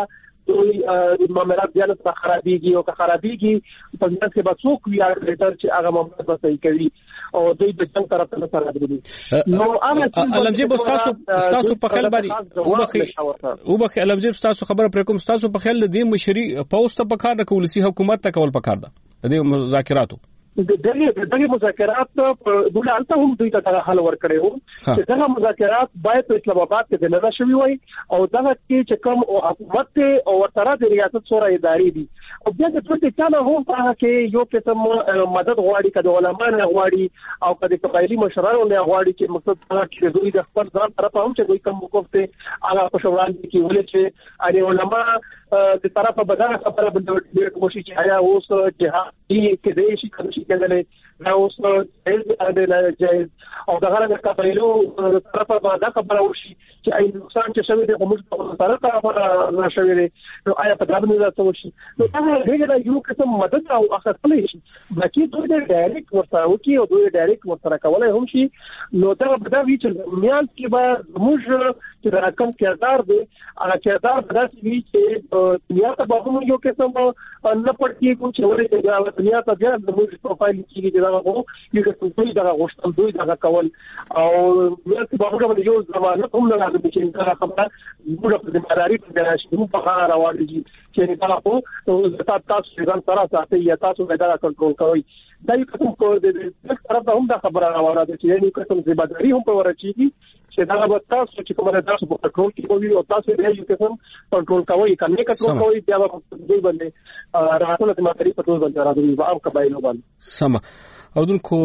دوی معاملات بیا نه خرابېږي او که خرابېږي په ځان کې به څوک وي اربیټر چې هغه معاملات به صحیح کوي او دوی د جنګ طرف ته سره راځي. نو علمجیب تاسو تاسو په خیال باندې وبخي وبخي علمجیب تاسو خبره پر کوم تاسو په خیال د دې مشري پوسټ په کار د کولسي حکومت ته کول پکار ده د دې مذاکراتو دغه دغه مذاکرات په دوله الته هم دوی ته حل ورکړي وو چې دغه مذاکرات باید په اسلام آباد کې د نه شوي وي او دغه کې چې کوم حکومت او ورسره د ریاست سره ادارې دي او بیا د ټول څه نه هم هغه کې یو قسم مدد غواړي کده علماء نه غواړي او کده قبایلی مشرانو نه غواړي چې مقصد هغه کې دوی د خپل ځان طرف هم چې دوی کوم موقف ته هغه په شوال کې ولې چې اړ علماء د طرفه بدل خبره بل کوشش چې آیا اوس جهادي کې دې شي کله کېدلې دا اوس د جایز او دا غره د قبایلو طرفه باندې خبره وشي چې اې نقصان چې شوی دی کوم څه سره طرفه نه شوی دی نو آیا په دغه نه راځي وشي نو دا هغه یو قسم مدد او اخستلې شي باقي دوی د ډایرکټ ورسره وکي او دوی ډایرکټ ورسره کولای هم شي نو دا به دا وی چې میان کې به موږ چې دا کم کردار دی هغه کردار داسې وي چې دنیا ته به موږ یو قسم نه پړتي کوم چې ورته دا دنیا ته بیا د موږ پروفایل کې دا غو یو قسم دوی دا غوښتل دوی دا کول او میان کې به موږ یو زمانه کوم نه راځي چې دا خبره موږ په دماراري په راشي موږ په هغه راوړي چې دا په تاسو تاسو ځان سره ساتي یا تاسو دا کنټرول کوي دا یو قسم کو د طرف هم دا خبره راوړه چې یو قسم ځبادري هم په ورچېږي چې دا به تاسو چې کومه تاسو په کنټرول کې کوي او تاسو یې یو قسم کنټرول کوي کنه کنټرول کوي بیا به دوی باندې راټول د ماتري په توګه باندې راځي په عام قبایلو باندې سم او دونکو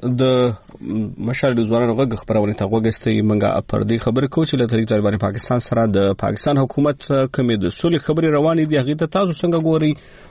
د مشال د ځوانانو غږ خبرونه ته وګستې منګه پر دې خبره کو چې له طریق طالبان پاکستان سره د پاکستان حکومت کمې د سولې خبري روانې دي هغه ته تاسو څنګه ګوري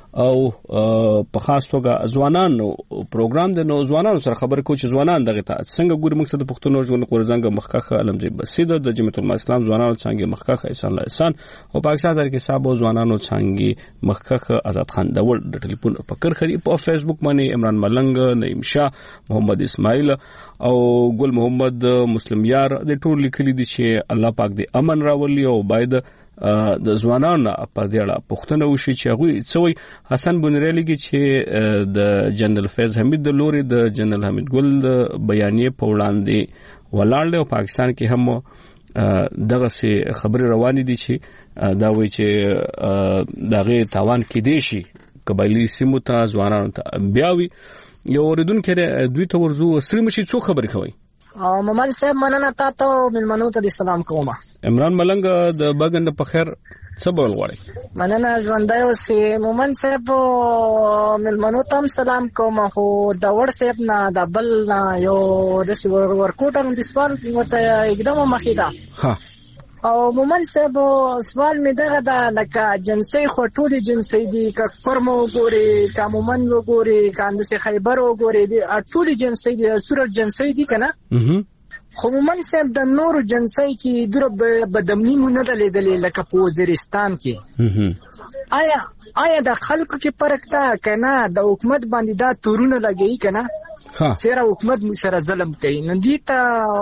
او په خاص توګه ځوانانو پروګرام د نو ځوانانو سره خبرې کو چې ځوانان دغه ته څنګه ګوري مقصد د پښتون ژوند قرزنګ مخکخه علمجیب بسید د جمعیت الاسلام ځوانانو څنګه مخکخه احسان الله احسان او پاکستان در کې صاحب ځوانانو څنګه مخکخه آزاد خان دول د ټلیفون فکر خري په فیسبوک باندې عمران ملنګ نعیم شاه محمد اسماعیل او ګل محمد مسلم یار د ټول لیکلي دي چې الله پاک دې امن راولي او باید د ځوانانو په دې اړه پوښتنه وشي چې هغه څوی حسن بنریلیږي چې د جنرال فیض حمید د لوري د جنرال حمید ګل د بیانیه په وړاندې ولاړ او پاکستان کې هم دغه سي خبري روانې دي چې دا وایي چې دغه تاوان کې دي شي قبایلی سیمو ته ځوانانو ته بیاوي یو اوریدونکو دوی ته ورزو سړي مشي څو خبري کوي او ممن صاحب مننه تاسو ملمنو ته سلام کوم. عمران ملنګ د بغند په خیر څه بول غواړي؟ مننه ژوندای اوسې ممن صاحب ملمنو ته سلام کوم خو د ور صاحب نه د بل نه یو د سور ورکوټم د سوال ورته اقدام مخیدا ها او ممن صاحب سوال می دغه د لکه جنسي خټولي جنسي دي ک فرمو ګوري ک مومن وګوري کاند سي خیبر وګوري دي اټولي جنسي دي صورت جنسي دي کنه خو مومن صاحب د نور جنسي کې در بدمنی مونږ نه لیدلې لکه په وزیرستان کې آیا آیا د خلکو کې فرق تا کنه د حکومت باندې دا تورونه لګي کنه چیرې حکومت سره ظلم کوي نو دي ته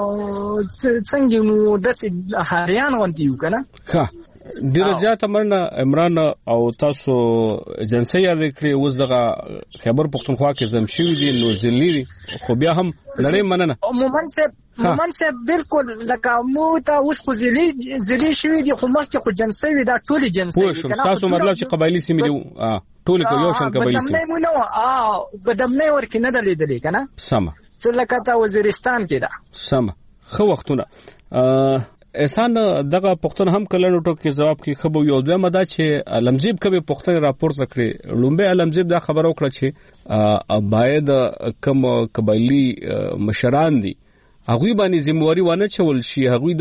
څنګه نو د هریان غونډي یو کنه ها ډیر زیات مرنه عمران او تاسو جنسي یاد کړی اوس دغه خبر پښتونخوا کې زم شوی دي نو ځلني خو بیا هم لړې مننه مومن صاحب مومن صاحب بالکل لکه مو ته اوس خو ځلی ځلی شوی دي خو مخکې خو جنسي وي دا ټولي جنسي وي تاسو مطلب چې قبایلی سیمې دي اه ټول کو یو شان قبایلی سیمې بدمنه مو نو اه بدمنه ورکه نه دلیدلې کنه سم څه لکه تا وزیرستان کې دا سم خو وختونه احسان دغه پښتون هم کله نو ټکو جواب کې خبر یو دوه مده چې علمزیب کبه پښتون راپورټ کړی لومبه علمزیب دا خبر وکړه چې باید کم قبایلی مشران دي هغه باندې ذمہواری ونه چول شي هغه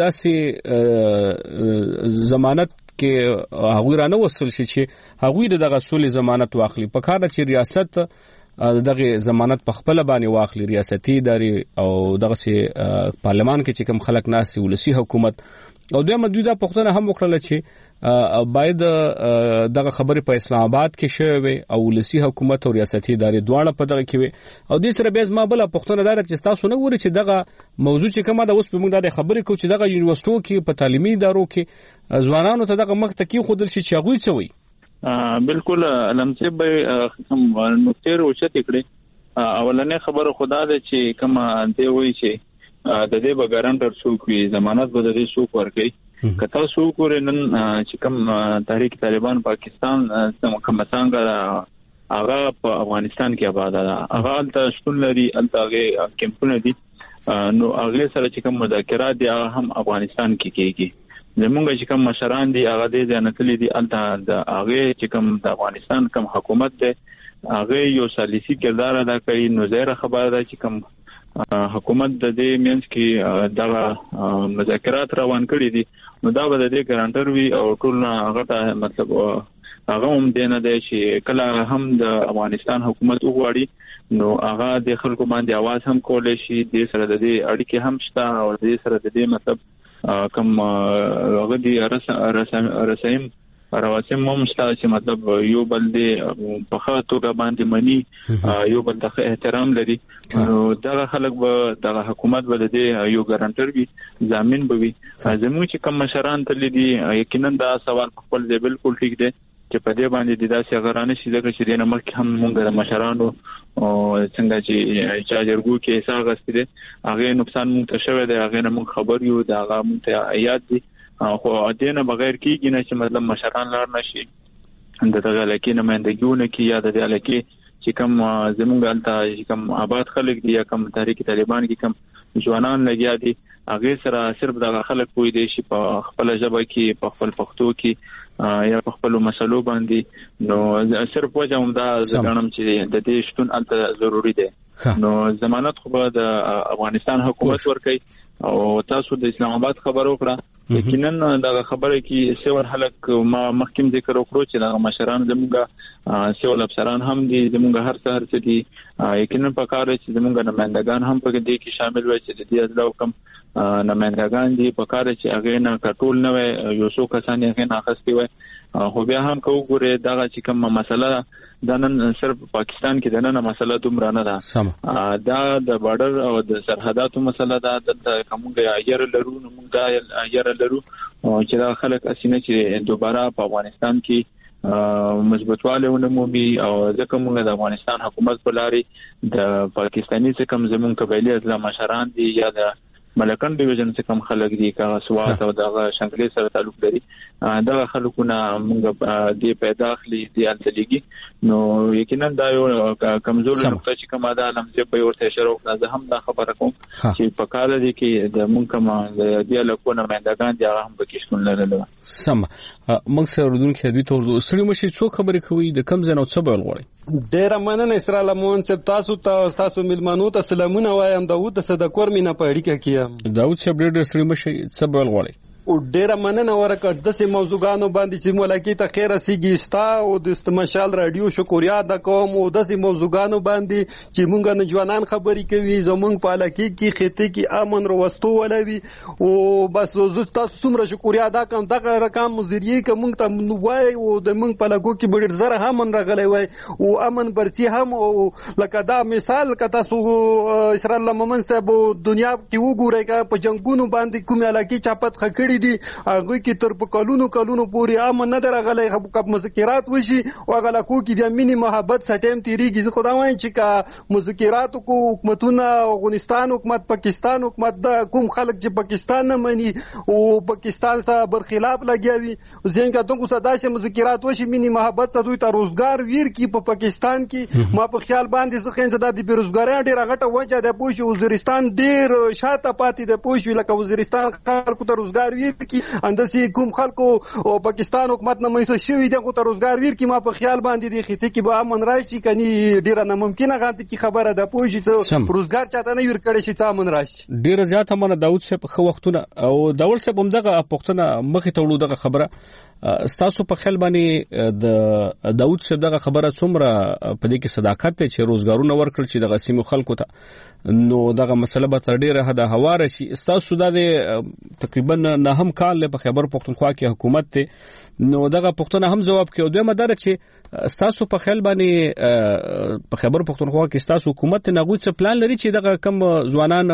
داسې ضمانت کې هغه رانه وصل شي چې هغه دغه سولې ضمانت واخلي په کار چې ریاست دغه ضمانت په خپل باندې واخلي ریاستي اداري او دغه سي پارلمان کې چې کوم خلک ناس ولسی حکومت او دوی مدوده پښتنه هم وکړل چې باید دغه خبره په اسلام آباد کې شوه او ولسی حکومت او ریاستي ادارې دواړه په دغه کې وي او د سره به ما بل پښتنه دار چې تاسو نه وری چې دغه موضوع چې کومه د اوس په موږ د خبرې کو چې دغه یونیورسيټو کې په تعلیمي ادارو کې ځوانانو ته دغه مخ ته کې خودل شي چې هغه څوي بالکل لمڅه به کوم نقطې روشته کړې. اولنې خبره خدا ده چې کوم دی وایي چې د دې به ګارانټر څوک وي، ضمانت به د دې څوک ورکړي. کته څوک ورنن چې کوم تحریک طالبان پاکستان کوم څنګه هغه په افغانستان کې آباد ده، هغه ته شتون لري، هغه کمپونه دي، نو هغه سره چې کوم مذاکرات دي هغه هم افغانستان کې کېږي. زمونږ چې کوم مشران دي هغه دې ځانتلي دي الته د هغه چې کوم د افغانستان کوم حکومت ده هغه یو سالسي کردار ادا کوي. نو زیره خبره ده چې کوم حکومت د دې مینس کې دغه مذاکرات روان کړي دي، نو دا به د دې ګارانټر وي او ټول هغه ته مطلب هغه هم دینه دی چې کله هم د افغانستان حکومت وغواړي نو هغه د خلکو باندې आवाज هم کولای شي، د سره د دې اړیکې هم شته او د سره د دې مطلب کوم هغه دی رسایم رواسم هم شته چې مطلب یو بل دی په خاطر توګه باندې منی یو بل ته احترام لري. نو دغه خلک به دغه حکومت به د یو ګارانټر وي، ضامن به وي. زموږ چې کوم مشران تل دي یقینا دا سوال خپل دی بالکل ټیک دی چې په دې باندې د داسې غرانه شي ځکه چې د نمک هم موږ د مشرانو او څنګه چې چا جرګو کې حساب غستې هغه نقصان موږ ته شوی دی، هغه نه موږ خبر یو دا هغه موږ ته یاد دي. خو دینه بغیر کېږي نه چې مطلب مشران لار نشي د دغه لکه نمائندګیونه کې یا د لکه چې کوم زمونږ الته کوم آباد خلک دي یا کوم تحریک طالبان کې کوم ځوانان لګیا دي هغه سره صرف دغه خلک پوي دي چې په خپل ژبه کې په خپل پښتو کې یا په خپل مسلو باندې نو صرف وجه هم دا ځانم چې د دې شتون الته ضروری دی. نو ضمانت خو به د افغانستان حکومت ورکړي او تاسو د اسلام آباد خبرو کړه. یقینا دا خبره کې سیور حلق ما مخکیم ذکر وکړو چې دا مشران زموږ سیول افسران هم دي، زموږ هر څه هر څه دي. یقینا په کار چې زموږ نمائندگان هم په دې کې شامل وي چې د دې ازلو کم نمائندگان دي په کار چې هغه نه کټول نه وي، یو څو کسان هغه نه اخستي وي. خو بیا هم کو ګوره دا چې کوم مسله د نن صرف پاکستان کې د نن مسله دومره نه ده، دا د بارډر او د سرحداتو مسله ده. د کومه ایر لرو نو موږ دا ایر لرو چې دا خلک اسینه چې دوباره په افغانستان کې مضبوطواله ونمومي او ځکه موږ د افغانستان حکومت په لاري د پاکستاني څخه کوم زمون قبایلی ازلا مشران دي یا د ملکن ډیویژن څخه کوم خلک دي کا سوات او دغه شنګلې سره تعلق لري، دغه خلکونه موږ د پیدا اخلي دي انتلېږي. نو یقینا دا یو کمزور نقطه چې کومه ده لمڅه په ورته اشاره وکړه. زه هم دا خبره کوم چې په کال دي کې د مونږ کوم د دې لکونه مندگان دي هغه هم پکې شتون لري. سم موږ سره ورودون کې دوی تور سړي مشي څو خبرې کوي د کم زنه او څه بل غواړي. ډیر مننه اسرائیل مون صاحب، تاسو ته تاسو ملمنو ته سلامونه وایم. داوود صدقور مینا په اړیکه کې داوود صاحب ډیر سړي مشي څه بل غواړي. او ډیره مننه ورکړه د سه موضوعګانو باندې چې مولکی ته خیر سیږي ستا او د استمشال رادیو شکریا د کوم او د سه موضوعګانو باندې چې مونږ نه ځوانان خبرې کوي زمونږ په لکی کې خېته کې امن وروستو ولوي او بس زه تاسو څومره شکریا ادا کوم. دغه رقم مزریه کې مونږ ته وای او د مونږ په لګو کې ډیر زره هم راغلی وای او امن برتي هم او لکه دا مثال ک تاسو اسرائیل مومن صاحب دنیا کې وګورئ ک په جنگونو باندې کوم لکی چاپت خکړي دي هغه کې تر په کلونو کلونو پورې امن نه درغلي کب مذاکرات وشي او هغه لکو کې بیا مینی محبت سټیم تیریږي. زه خدای وایم چې کا مذاکرات کو حکومتونه افغانستان حکومت پاکستان حکومت د کوم خلک چې پاکستان نه مني او پاکستان سره برخلاف لګیاوي زین کا دغه صداشه مذاکرات وشي مینی محبت ته دوی ته روزګار ویر کی په پاکستان کې ما په خیال باندې زه خنځ د بیروزګاری ډیره غټه وجه ده. پوه شو وزیرستان ډیر شاته پاتې ده، پوه شو لکه وزیرستان خلکو ته روزګار کی اندسي کوم خلکو او پاکستان حکومت نه مېسو شوی دغه ته روزګار ویر کی ما په خیال باندې دی خېته کې به امن راشي کني ډیره ناممکنه غانت کی خبره ده. پوه شو روزګار چاته نه ویر کړي چې امن راشي ډیره زیات امن. داوود صاحب خو وختونه او داوود صاحب هم دغه پښتنه مخې ته وړو دغه خبره ستاسو په خیال باندې د داوود صاحب دغه خبره څومره په دې کې صداقت ته چې روزګارونه ورکړل چې دغه سیمو خلکو ته نو دغه مسله به تر ډیره حد هواره شي. ستاسو د تقریبا نه هم کال په خیبر پختونخوا کې حکومت ته نو دغه پښتنه هم جواب کوي. دوی مدار چې ستاسو په خیال باندې په خیبر پختونخوا کې ستاسو حکومت نه غوښتل پلان لري چې دغه کم ځوانان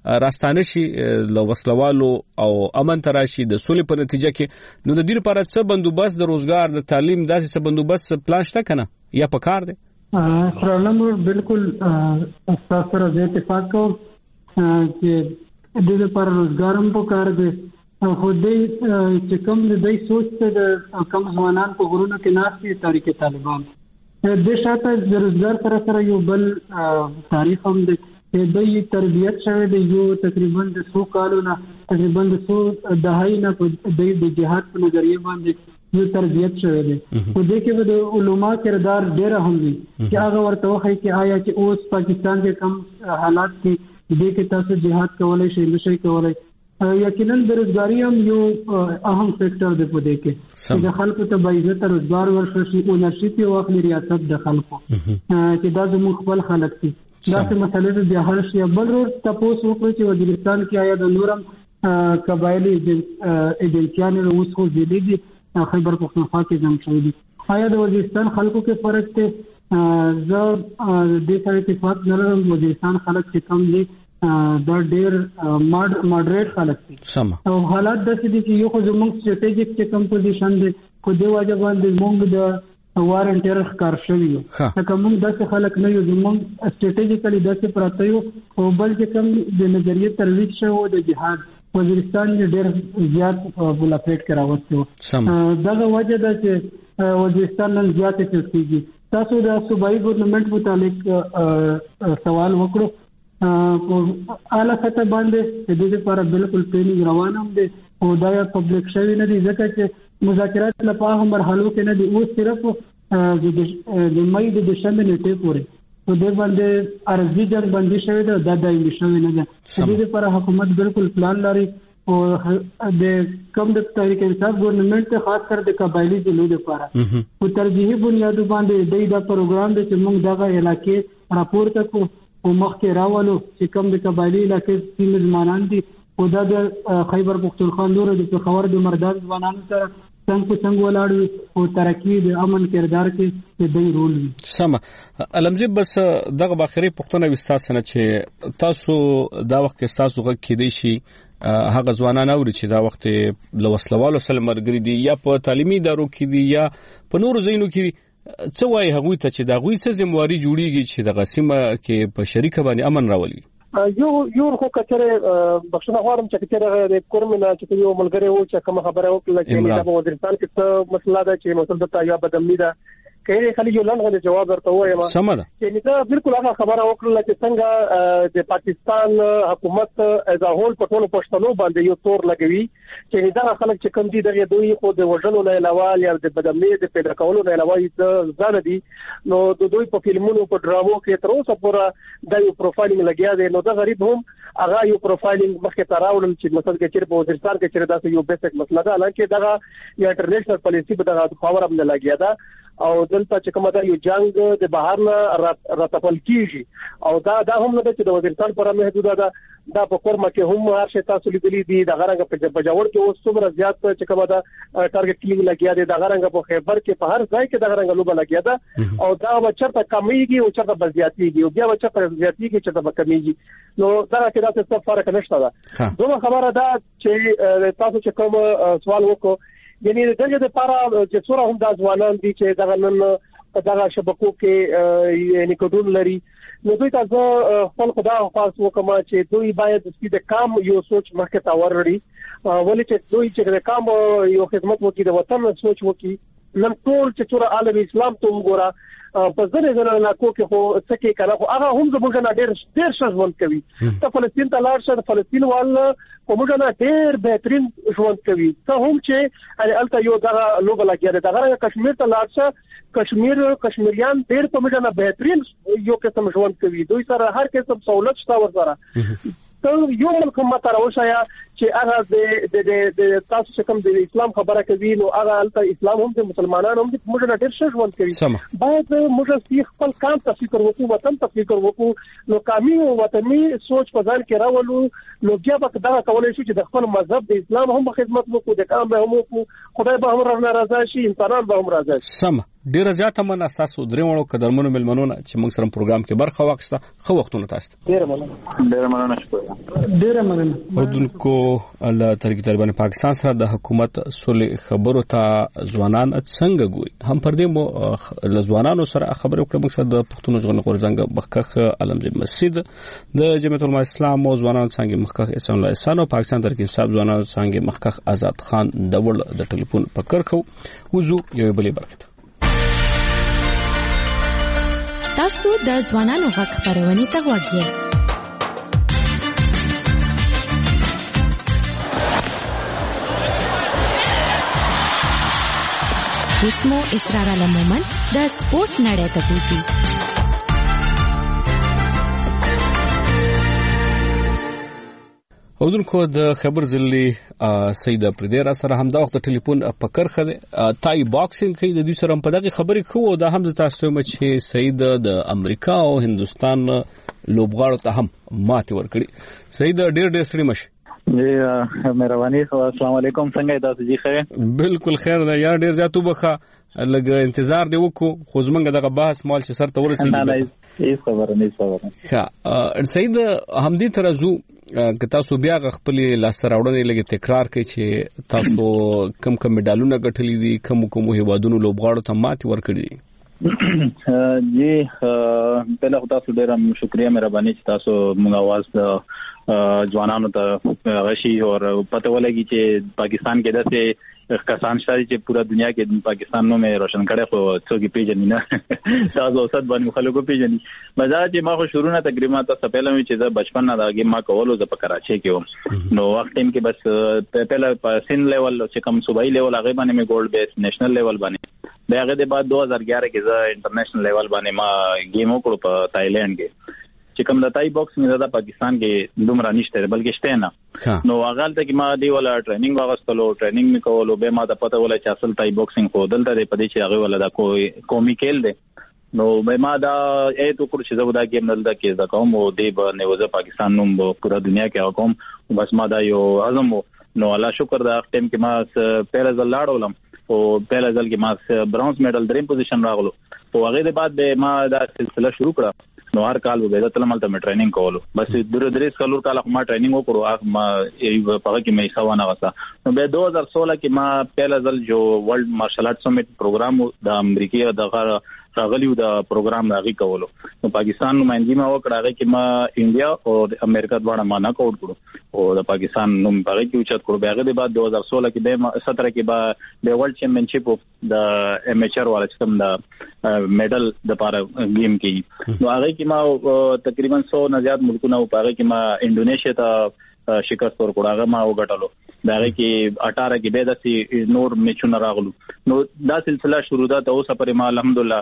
راستانه شي له وسلوالو او امن تراشي د سولې په نتیجه کې نو د دې لپاره څه بندوبست د روزګار د تعلیم داسې څه بندوبست پلان شته کنه یا په کار دی؟ سلام بالکل تاسو سره د اتفاق کوم چې د دې لپاره روزګار هم په کار دی خو دې چې کوم د دې سوچ ته د کم ځوانان په غرونو کې ناشې تاریخ طالبان د شاته د روزګار سره سره یو بل تاریخ هم دی چې د تربیت شوی دی یو تقریبا د څو کالو نه تقریبا د څو دهایي نه د جهاد په نظریه باندې یو تربیت شوی دی خو دې کې د علما کردار ډېر هم دی چې هغه ورته وایي چې آیا چې اوس پاکستان کې کم حالات کې دې کې تاسو جهاد کولای شئ نشئ کولای یقینا بیروزګاری هم یو اهم فیکٹر دی په دې کې چې د خلکو ته باید تر روزګار ورشي او نشي او خپل ریاست د خلکو چې دا زموږ خپل خلک دي دا څه مسلې د حل شي بل ور تاسو وکړئ چې وزیرستان کې آیا د نورم قبایلی ایجنسیانو اوس خو زیاتې دي خیبر پختونخوا کې هم شوي دي آیا د وزیرستان خلکو کې فرق ته زه د دې سره اتفاق نه لرم وزیرستان خلک چې کم دي دا ډېر ماډریټ خلک دي او حالات داسې دي چې یو خو زموږ سټریټیجیک چې کوم پوزیشن دی خو دې وجه باندې موږ د وارنټیر ښکار شوي یو لکه موږ داسې خلک نه یو زموږ سټریټیجیکلی داسې پراته یو او بل چې کوم د نظریې ترویج شوی د جهاد وزیرستان ډېر زیات بلاپیټ کې راوستی و دغه وجه ده چې وزیرستان نن زیاتې چسکېږي تاسو د صوبایي ګورنمنټ متعلق سوال وکړو په اعلی سطح باندې د دې لپاره بالکل ټریننګ روان هم دي او دا پبلک شوی نه دي ځکه چې مذاکرات لپاره مرحلو کې نه دي او صرف د مې د دشمن نیټه پورې په دې باندې ارزي جنگ باندې شوی دا د دایمي شوی نه ده د دې لپاره حکومت بالکل پلان لري او د کم د تحریک انصاف ګورنمنت ته خاص کر د قبایلی ضلعو لپاره په ترجیحي بنیادو باندې د دې پروګرام د چې موږ دغه علاقې راپورته کو او مخکې راولو چې کوم د قبایلی علاقې سیمې ځوانان دي او دا د خیبر پختونخوا نور د پېښور د مردان ځوانانو سره څنګه په څنګه ولاړ وي او ترقی د امن کردار کې د دوی رول وي. سمه علمزی بس دغه باخري پښتون وستاسنه چې تاسو دا وخت کې تاسو غږ کېدی شي هغه ځوانان اوري چې دا وخت لوسلوالو سره مرګري دي یا په تعلیمي ادارو کې دي یا په نورو ځایونو کې څه وایي هغوی ته چې دا غوي څه ذمہواری جوړیږي چې د قسمه کې په شریکه باندې امن راولي یو یو خو کچره بخښنه غواړم چې کچره د کورمنه چې یو ملګری و چې کوم خبره وکړه چې د وزیرستان کې څه مسله ده چې مسله ته یا بدمنی ده کله خلی یو لنډه جواب ورته وایم چې دا بالکل هغه خبره وکړه چې څنګه د پاکستان حکومت از هول په ټولو پښتنو باندې یو تور لګوي چې دا خلک چې کوم دي دغه دوی خو د وژنو نه علاوه یا د بدمنی د پیدا کولو نه علاوه ځان دي نو د دوی په فلمونو په ډرامو کې تر اوسه پورې د یو پروفایلینګ لګیا دی نو دا غریب هم هغه یو پروفایلینګ مخکې تراولم چې مثلا کې چې په وزیرستان کې چې دا یو بیسیک مسله ده لکه دا یو انټرنیشنل پالیسی په دغه پاور هم لګیا ده او دلته چې کومه دا یو جنگ د بهر نه راتپل کیږي او دا دا هم نه چې د وزیرستان پر محدوده ده دا په کورمه کې هم هر شي تاسو لیدلي دي د غرنګ په بجاوړ کې اوس څومره زیات چې کومه دا ټارګټ کلینګ لګیا دی د غرنګ په خیبر کې په هر ځای کې د غرنګ لوبه لګیا ده او دا چرته کمیږي او چرته بزیاتیږي او بیا چرته زیاتیږي چرته کمیږي نو دا کې دا څه فرق نشته ده دوه خبره ده چې تاسو چې کوم سوال وکړو یعنی دغه د پاره چې څوره هم د ځوانان دي چې دغه نن په دغه شبکو کې یعنی کوډون لري نو دوی تاسو خپل خدا خاص وکما چې دوی باید د کام یو سوچ مخکې تا ورړي ولې چې دوی چې د کام یو خدمت وکړي د وطن سوچ وکړي نن ټول چې څوره عالم اسلام ته وګوره په ځنه ځنه علاقو کې خو څه کې کنه خو هغه هم زموږ نه ډېر ډېر ژوند کوي ته فلسطین ته لاړ شه فلسطین وال کومه نه ډېر بهترین ژوند کوي ته هم چې الته یو دغه لوګ لګیا دی دغه کشمیر ته لاړ شه کشمیر کشمیریان ډېر په موږ نه بهترین یو قسم ژوند کوي دوی سره هر قسم سہولت شته ورسره ته یو ملک ماته راوښایا چې هغه د د تاسو چې کوم د اسلام خبره کوي نو هغه البته اسلام هم د مسلمانانو هم د موږ نه ډېر ښه ژوند کوي باید موږ خپل کام ته فکر وکړو وطن ته فکر وکړو نو قومي او وطني سوچ په ځان کې راولو نو بیا به دا کولای شي چې د خپل مذهب د اسلام هم خدمت وکړو د کام به هم وکړو خدای به هم راضي شي انسانان به هم راضي شي سم ډیر زیاته من اساسو درې وړو قدرمنو ملمنونه چې موږ سره پروګرام کې برخه واخیسته خو وختونه تاسو ډیر مننه ډیر مننه شکر ډیر مننه ودونکو الله ترکی طالبان پاکستان سره د حکومت صلح خبرو ته ځوانان څنګه ګوري هم پر دې مو ځوانانو سره خبرو کړم چې د پښتون ژغورنې غورځنګ مخکخ علمزي مسجد د جمعیت العلماء اسلام او ځوانان څنګه مخکخ اسلام الله احسان او پاکستان ترکی حساب ځوانان څنګه مخکخ آزاد خان دول د ټلیفون پکړ خو وزو یو بلې برکت تاسو د ځوانانو غږ خبرونه ته غوږی اسمو اسرار علمومن د سپورت نړۍ ته کوزي اودونکو د خبر ځلی سید پردیرا سره هم دا وخت ټلیفون پکړ خده تای باکسینګ کوي د دې سره په دغه خبرې خو د هم تاسو مې چې سید د امریکا او هندستان لوبغاړو ته هم ماته ورکړي سید ډېر ډېر سړي مشه جی مهرباني السلام علیکم څنګه تاسو جی خیر بالکل خیر دا یا ډېر زیاتو بخه لګ انتظار دی وکړو خو زمونږ دغه بحث مال چې سر ته ورسېږي نه نه هیڅ خبره نه خبره ښه سید همدې ترازو که تاسو بیا خپل لاسراوړنې لګي تکرار کوي چې تاسو کم کم میډالونه ګټلې دي کوم کوم هیوادونو لوبغاړو ته ماتې ورکړي دي جی پهله خو تاسو ډېر شکریا مهرباني چې تاسو موږ आवाज ځوانانو ته غشي او پته ولګي چې پاکستان کې داسې کسان شاري چې پورا دنیا کې پاکستان نو مې روشن کړي خو څوک پیژني نه تاسو اوسط باندې خلکو پیژني مزه چې ما خو شروع نه تقریبا تاسو پهله چې زه بچپن نه دا گیم ما کولو ز په کراچي کې وم نو وخت ټیم کې بس پهله په سین لیول چې کوم صوبایي لیول هغه باندې مې ګولډ بیس نېشنل لیول باندې دغه د بعد دو هزار گیارہ کې زه انټرنیشنل لیول باندې ما گیم وکړو په تایلند کې چې کوم د تای باکس مې د پاکستان کې دومره نشته بلکې شته نه نو هغه ته کې ما دی ولا ټریننګ واغستلو ټریننګ مې کولو به ما د پته ولا چې اصل تای باکسینګ کو دلته د پدې چې هغه ولا د کوی قومي کېل دی نو به ما دا اې تو کور چې زه دا گیم دلته کې دا کوم او دی به نوزه پاکستان نوم پورا دنیا کې کوم بس ما دا یو اعظم نو الله شکر دا ټیم کې ما پیره زل لاړولم او پیره زل کې ما برونز میډل دریم پوزیشن راغلو او هغه د بعد به ما دا سلسله شروع کړه نو هر کال به تل ملته مې ټریننګ کولو بس درې درې کالو کال ما ټریننګ وکړو هغه ما په هغه کې مې ښوونه وسه نو به دو هزار سولہ کې ما پهلا ځل جو ورلد مارشل آرټ سمیټ پروګرام د امریکای د راغلیو د پروګرام راغی کولو نو پاکستان نمائندګي ما وکړه هغه کې ما انډیا او امریکا دواړه ما نه کوټ کړو او د پاکستان نوم په کې اوچت کړو به هغه د بعد دو هزار سولہ کې به سترہ کې به د ورلد چیمپionship د ام ایچ ار والا چې کوم د میډل د پاره گیم کې نو هغه کې ما تقریبا سو نه زیات ملکونه او هغه کې ما انډونیشیا ته شکست ورکړه هغه ما وګټلو دغه کې اٹھارہ کې به داسي نور میچونه راغلو نو دا سلسله شروع ده ته اوسه پر ما الحمدلله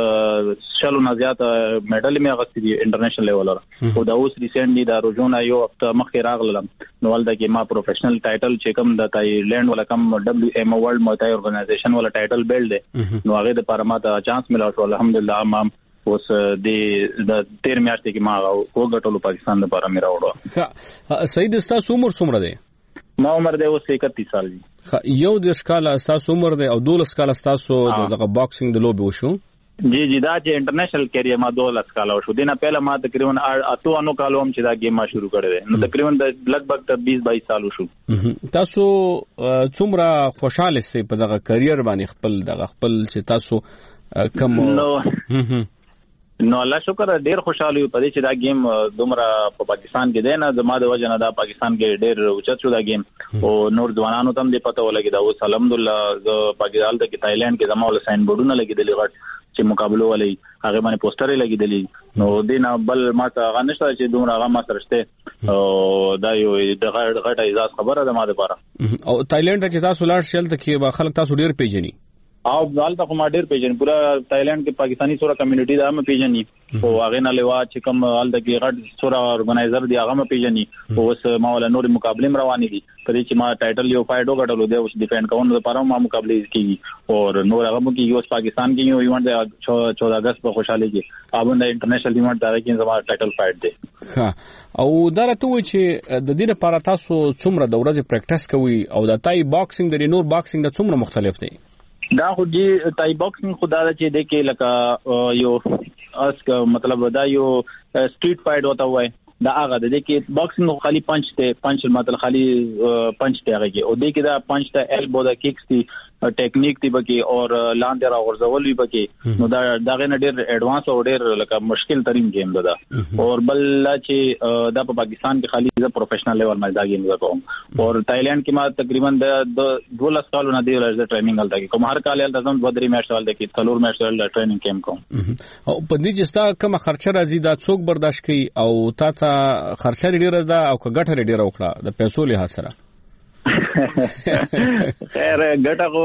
شلو نه زیات میډل مې غوښتي دي انټرنیشنل لیول او دا اوس ریسنټلی دا روزونه یو هفته مخکې راغلم نو ولدا کې ما پروفیشنل ټایټل چې کوم د تایلند ولا کوم دبليو ام ورلد موتای اورګنایزیشن ولا ټایټل بیلډ دی نو هغه د پاره ما ته چانس ملاو شو الحمدلله ما اوس د د تیر میاشتې کې ما وګټلو پاکستان د پاره مې راوړو سید تاسو عمر څومره دی ما عمر دی اوس اکتیس سال دی یو د ښکاله تاسو عمر دی او دولس کال تاسو د باکسینګ د لوبي وشو جی جی دا چې انټرنیشنل کیریئر ما دولس کال شو دینه پهله ما تقریبا اتو انو کالو هم چې دا گیم ما شروع کړی دی نو تقریبا د لګ بګ بیس بایس سال شو تاسو څومره خوشاله سئ په دغه کیریئر باندې خپل دغه خپل چې تاسو کوم نو نو الله شکر ډیر خوشاله یو پدې چې دا گیم دومره په پاکستان کې دی نه زما د وجه نه دا پاکستان کې ډیر اوچت شو دا گیم او نور ځوانانو ته هم دې پته ولګي دا اوس الحمدلله ز پاکستان ته کې تایلند کې زما ول ساين بورډونه لګیدلې غټ چې مقابله ولې هغه باندې پوسټرې لګیدلې نو دینه بل ما ته هغه نشته چې دومره هغه ما سره شته او دا یو د غټ غټ اعزاز خبره ده ما لپاره او تایلند ته چې تاسو لاړ شل ته کې خلک تاسو ډیر پیژني او دالته کوم ډیر پیژن پورا تایلند کې پاکستانی سورا کمیونټي دا هم پیژني او هغه نه لوا چې کوم حالت کې غټ سورا اورګنایزر دی هغه هم پیژني اوس ما ول نور مقابله روانې دي کله چې ما ټایټل یو فایټ وګټلو دی اوس ډیفند کوم لپاره ما مقابله کیږي او نور هغه کې اوس پاکستان کې یو ایونت دی چودہ اگست په خوشاله کې اوبند انټرنیشنل ایونت دا کې زما ټایټل فایټ دی ها او دا راته و چې د دې لپاره تاسو څومره د ورځې پریکټیس کوئ او د تای باکسینګ د نور باکسینګ د څومره مختلف دی دا خو جی تای باکسینګ خدا دا چې د کې لکه یو اس مطلب دا یو سټریټ فایټ وتا وای دا هغه د کې باکسینګ خالی پنچ ته پنچ مطلب خالی پنچ ته هغه کې او د کې دا پنچ ته ایلبو دا کیکس دي ټیکنیک دی بکی اور لاندې را غورځول وی بکی نو دا دغه نه ډیر ایڈوانس او ډیر لکه مشکل ترين گیم ده اور بل چې دا په پاکستان کې خالی د پروفیشنل لیول ما دا گیم کوم اور تایلند کې ما تقریبا د دولس کالو نه دی ولر ټریننګ هلته کې کوم هر کال هلته زم دوه درې میچ هلته کې څلور میچ هلته ټریننګ کیم کوم او په دې چې ستا کوم خرچه راځي دا څوک برداشت کوي او تا ته خرچه ډیره ده او که ګټه ډیره وکړه د پیسو له سره خیر ګټه کو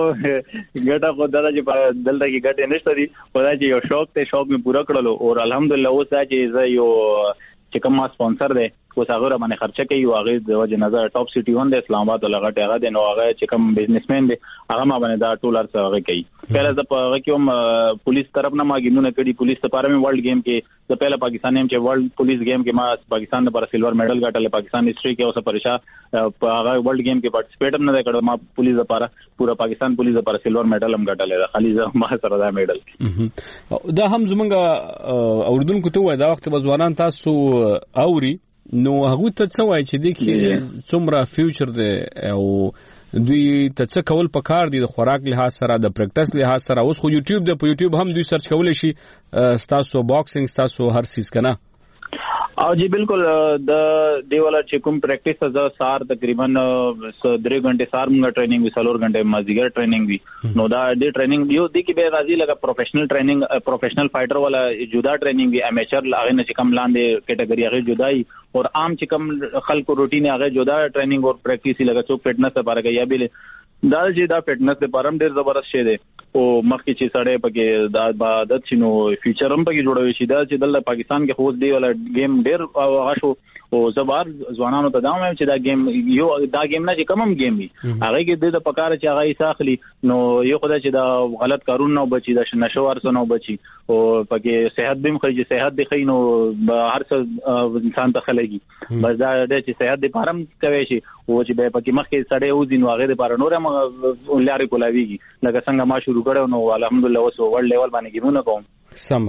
ګټه کو دا چې دلته کې ګټه نشته دي په دا چې یو شوق ته شوق می پورا کړلو او الحمدلله اوس دا چې زه یو چې کوم سپانسر دی اوس هغه باندې خرچه کوي او هغه د وجه نظر ټاپ سټي ون د اسلام آباد لغټ هغه د نو هغه چې کوم بزنسمن دی هغه ما باندې دا ټولر سره هغه کوي پهله د هغه کوم پولیس طرف نه ما ګیمونه کړي پولیس لپاره مې ورلد گیم کې د پهله پاکستان نیم چې ورلد پولیس گیم کې ما پاکستان لپاره سلور میډل ګټل پاکستان هیستوري کې اوسه پرشا هغه ورلد گیم کې پارټیسپیټ هم نه کړم ما پولیس لپاره پورا پاکستان پولیس لپاره سلور میډل هم ګټل خالي زه ما سره دا میډل دا هم زمونږ اوردونکو ته وای دا وخت بزوانان تاسو اوري نو هغه ته څه وای چې د کې څومره فیوچر دی او دوی ته څه کول پکار دي د خوراک لحاظ سره د پریکټیس لحاظ سره اوس خو یوټیوب د په یوټیوب هم دوی سرچ کولای شي تاسو باکسینګ تاسو هر سیس کنه او جی بالکل د دیواله چې کوم پریکټیس از سار تقریبا درې غنټه سار موږ ټریننګ وی څلور غنټه مازیګر ټریننګ وی نو دا د ټریننګ یو د کی به راځي لکه پروفیشنل ټریننګ پروفیشنل فایټر والا جدا ټریننګ وی امیچر هغه نه چې کم لاندې کټګوري هغه جدای اور عام چې کم خلکو روټین هغه جدا ټریننګ او پریکټیس لکه څوک فټنس لپاره کوي یا به دا چې دا فټنس لپاره هم ډیر زبردست شی دی او مخکې چې سړی پکې دا عادت شنو فیچر هم پکې جوړوي شي دا چې د پاکستان کې خوځ دی ولا گیم ډیر هغه شو او زبر ځوانانو ته دا وایم چې دا گیم یو دا گیم نه چې کوم گیم وي هغه کې د پکاره چې هغه ایساخلی نو یو خدای چې دا غلط کارونه نه بچي دا نشو ورسره نه بچي او پکې صحت به مخې چې صحت دی خینو هر څه انسان ته خلګي بس دا چې صحت دی پرم کوي شي او چې به پکې مخکې سړی او دین واغې لپاره نور هم لارې کولاویږي لکه څنګه ما شروع کړو نو الحمدلله اوس ورلد لیول باندې ګیمونه کوم سم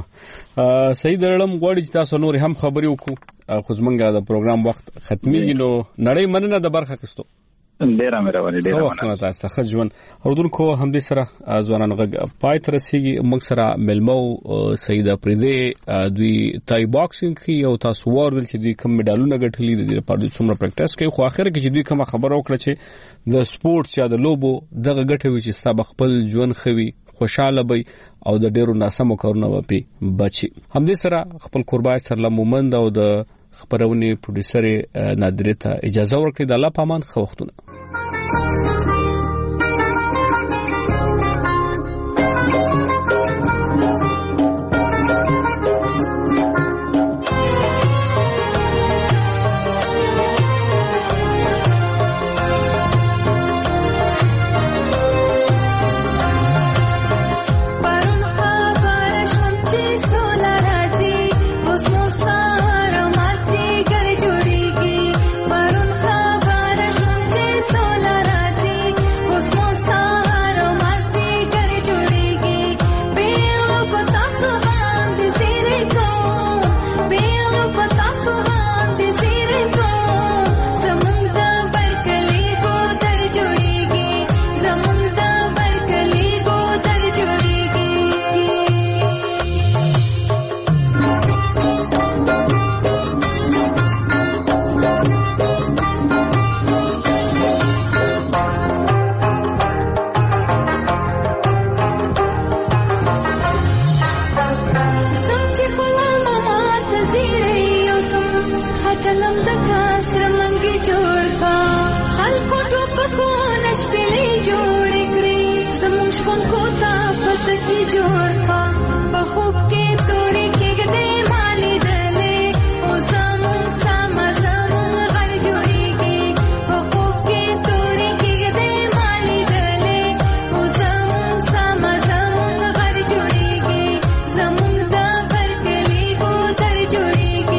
صحیح درلم غوړی چې تاسو نور هم خبرې وکړو خو زمونږ د پروګرام وخت ختميږي نو نړۍ مننه د برخه کستو ډیره مهرباني ډیره مننه تاسو ته خجون اردوونکو هم دې سره ځوانان غږ پای تر رسیدي موږ سره ملمو سیده پریدې دوی تای باکسینګ کې او تاسو ورول چې دوی کوم میډالونه ګټلي د دې لپاره څومره پریکټیس کوي خو اخر کې چې دوی کوم خبر وکړه چې د سپورتس یا د لوبو دغه ګټوي چې ستا خپل ژوند خوي خوشاله بي او د ډیرو ناسمو کارونو وپی بچي هم دې سره خپل قربای سره لمومند او د خبرونې پروډوسر نادره ته اجازه ورکړي د الله پامان خو وختونه چلم زکا سرمنګي جوړ کا خلکو ټوپکو نشپلې جوړ کړې زموږ شپون کو تا सखी जोड़ता बखूब के तोरे के गदे माली दले ओ सामुंग सामा सामुंग घर जोड़ेगी बखूब के तोरे के गदे माली दले ओ सामुंग सामा सामुंग घर जोड़ेगी सामुंग दा भर गली को दर जोड़ेगी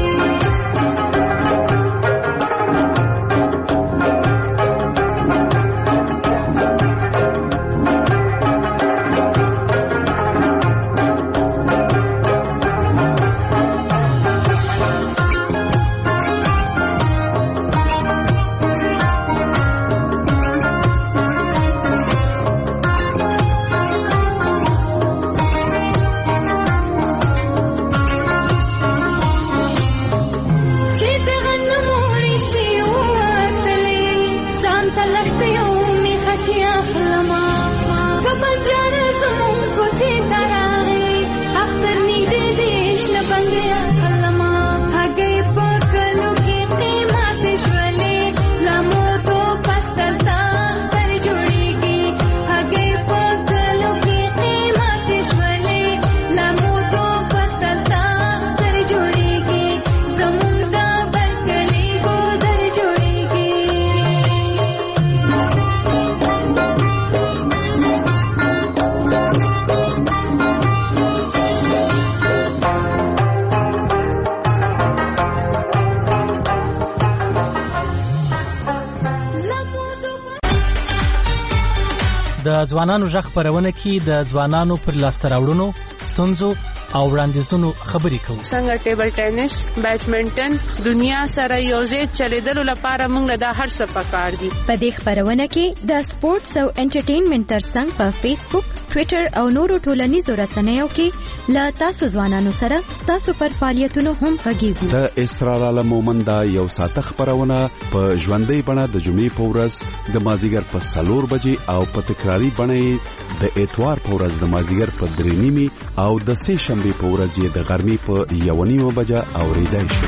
د ځوانانو ژغ خپرونه کې د ځوانانو پر لاسته راوړنو ستونزو او وړاندیزونو خبرې کوو. څنګه ټیبل ټینس، بیډمنټن دنیا سره یوځای چلیدلو لپاره موږ له هر څه پکار دي. په دې خبرونه کې د سپورتس او انټرټینمنټ ترڅنګ په فیسبوک، ټوئیټر او نورو ټولنیزو رسنیو کې له تاسو ځوانانو سره تاسو پر فعالیتونو هم غږیږو. د اسرار عالم مومند یو ساعت خبرونه په ژوندۍ بڼه د جمعې په ورځ د مازیګر په څلور بجې او په تکراری بڼه د اتوار په ورځ د مازیګر په درې نیمې او د سه شنبه په ورځ د غرمې په یو نیمه بجه اوریدای شي.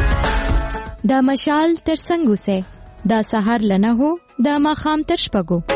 د مشال تر څنګه سه د سحر لنه هو د ماخام تر شپږو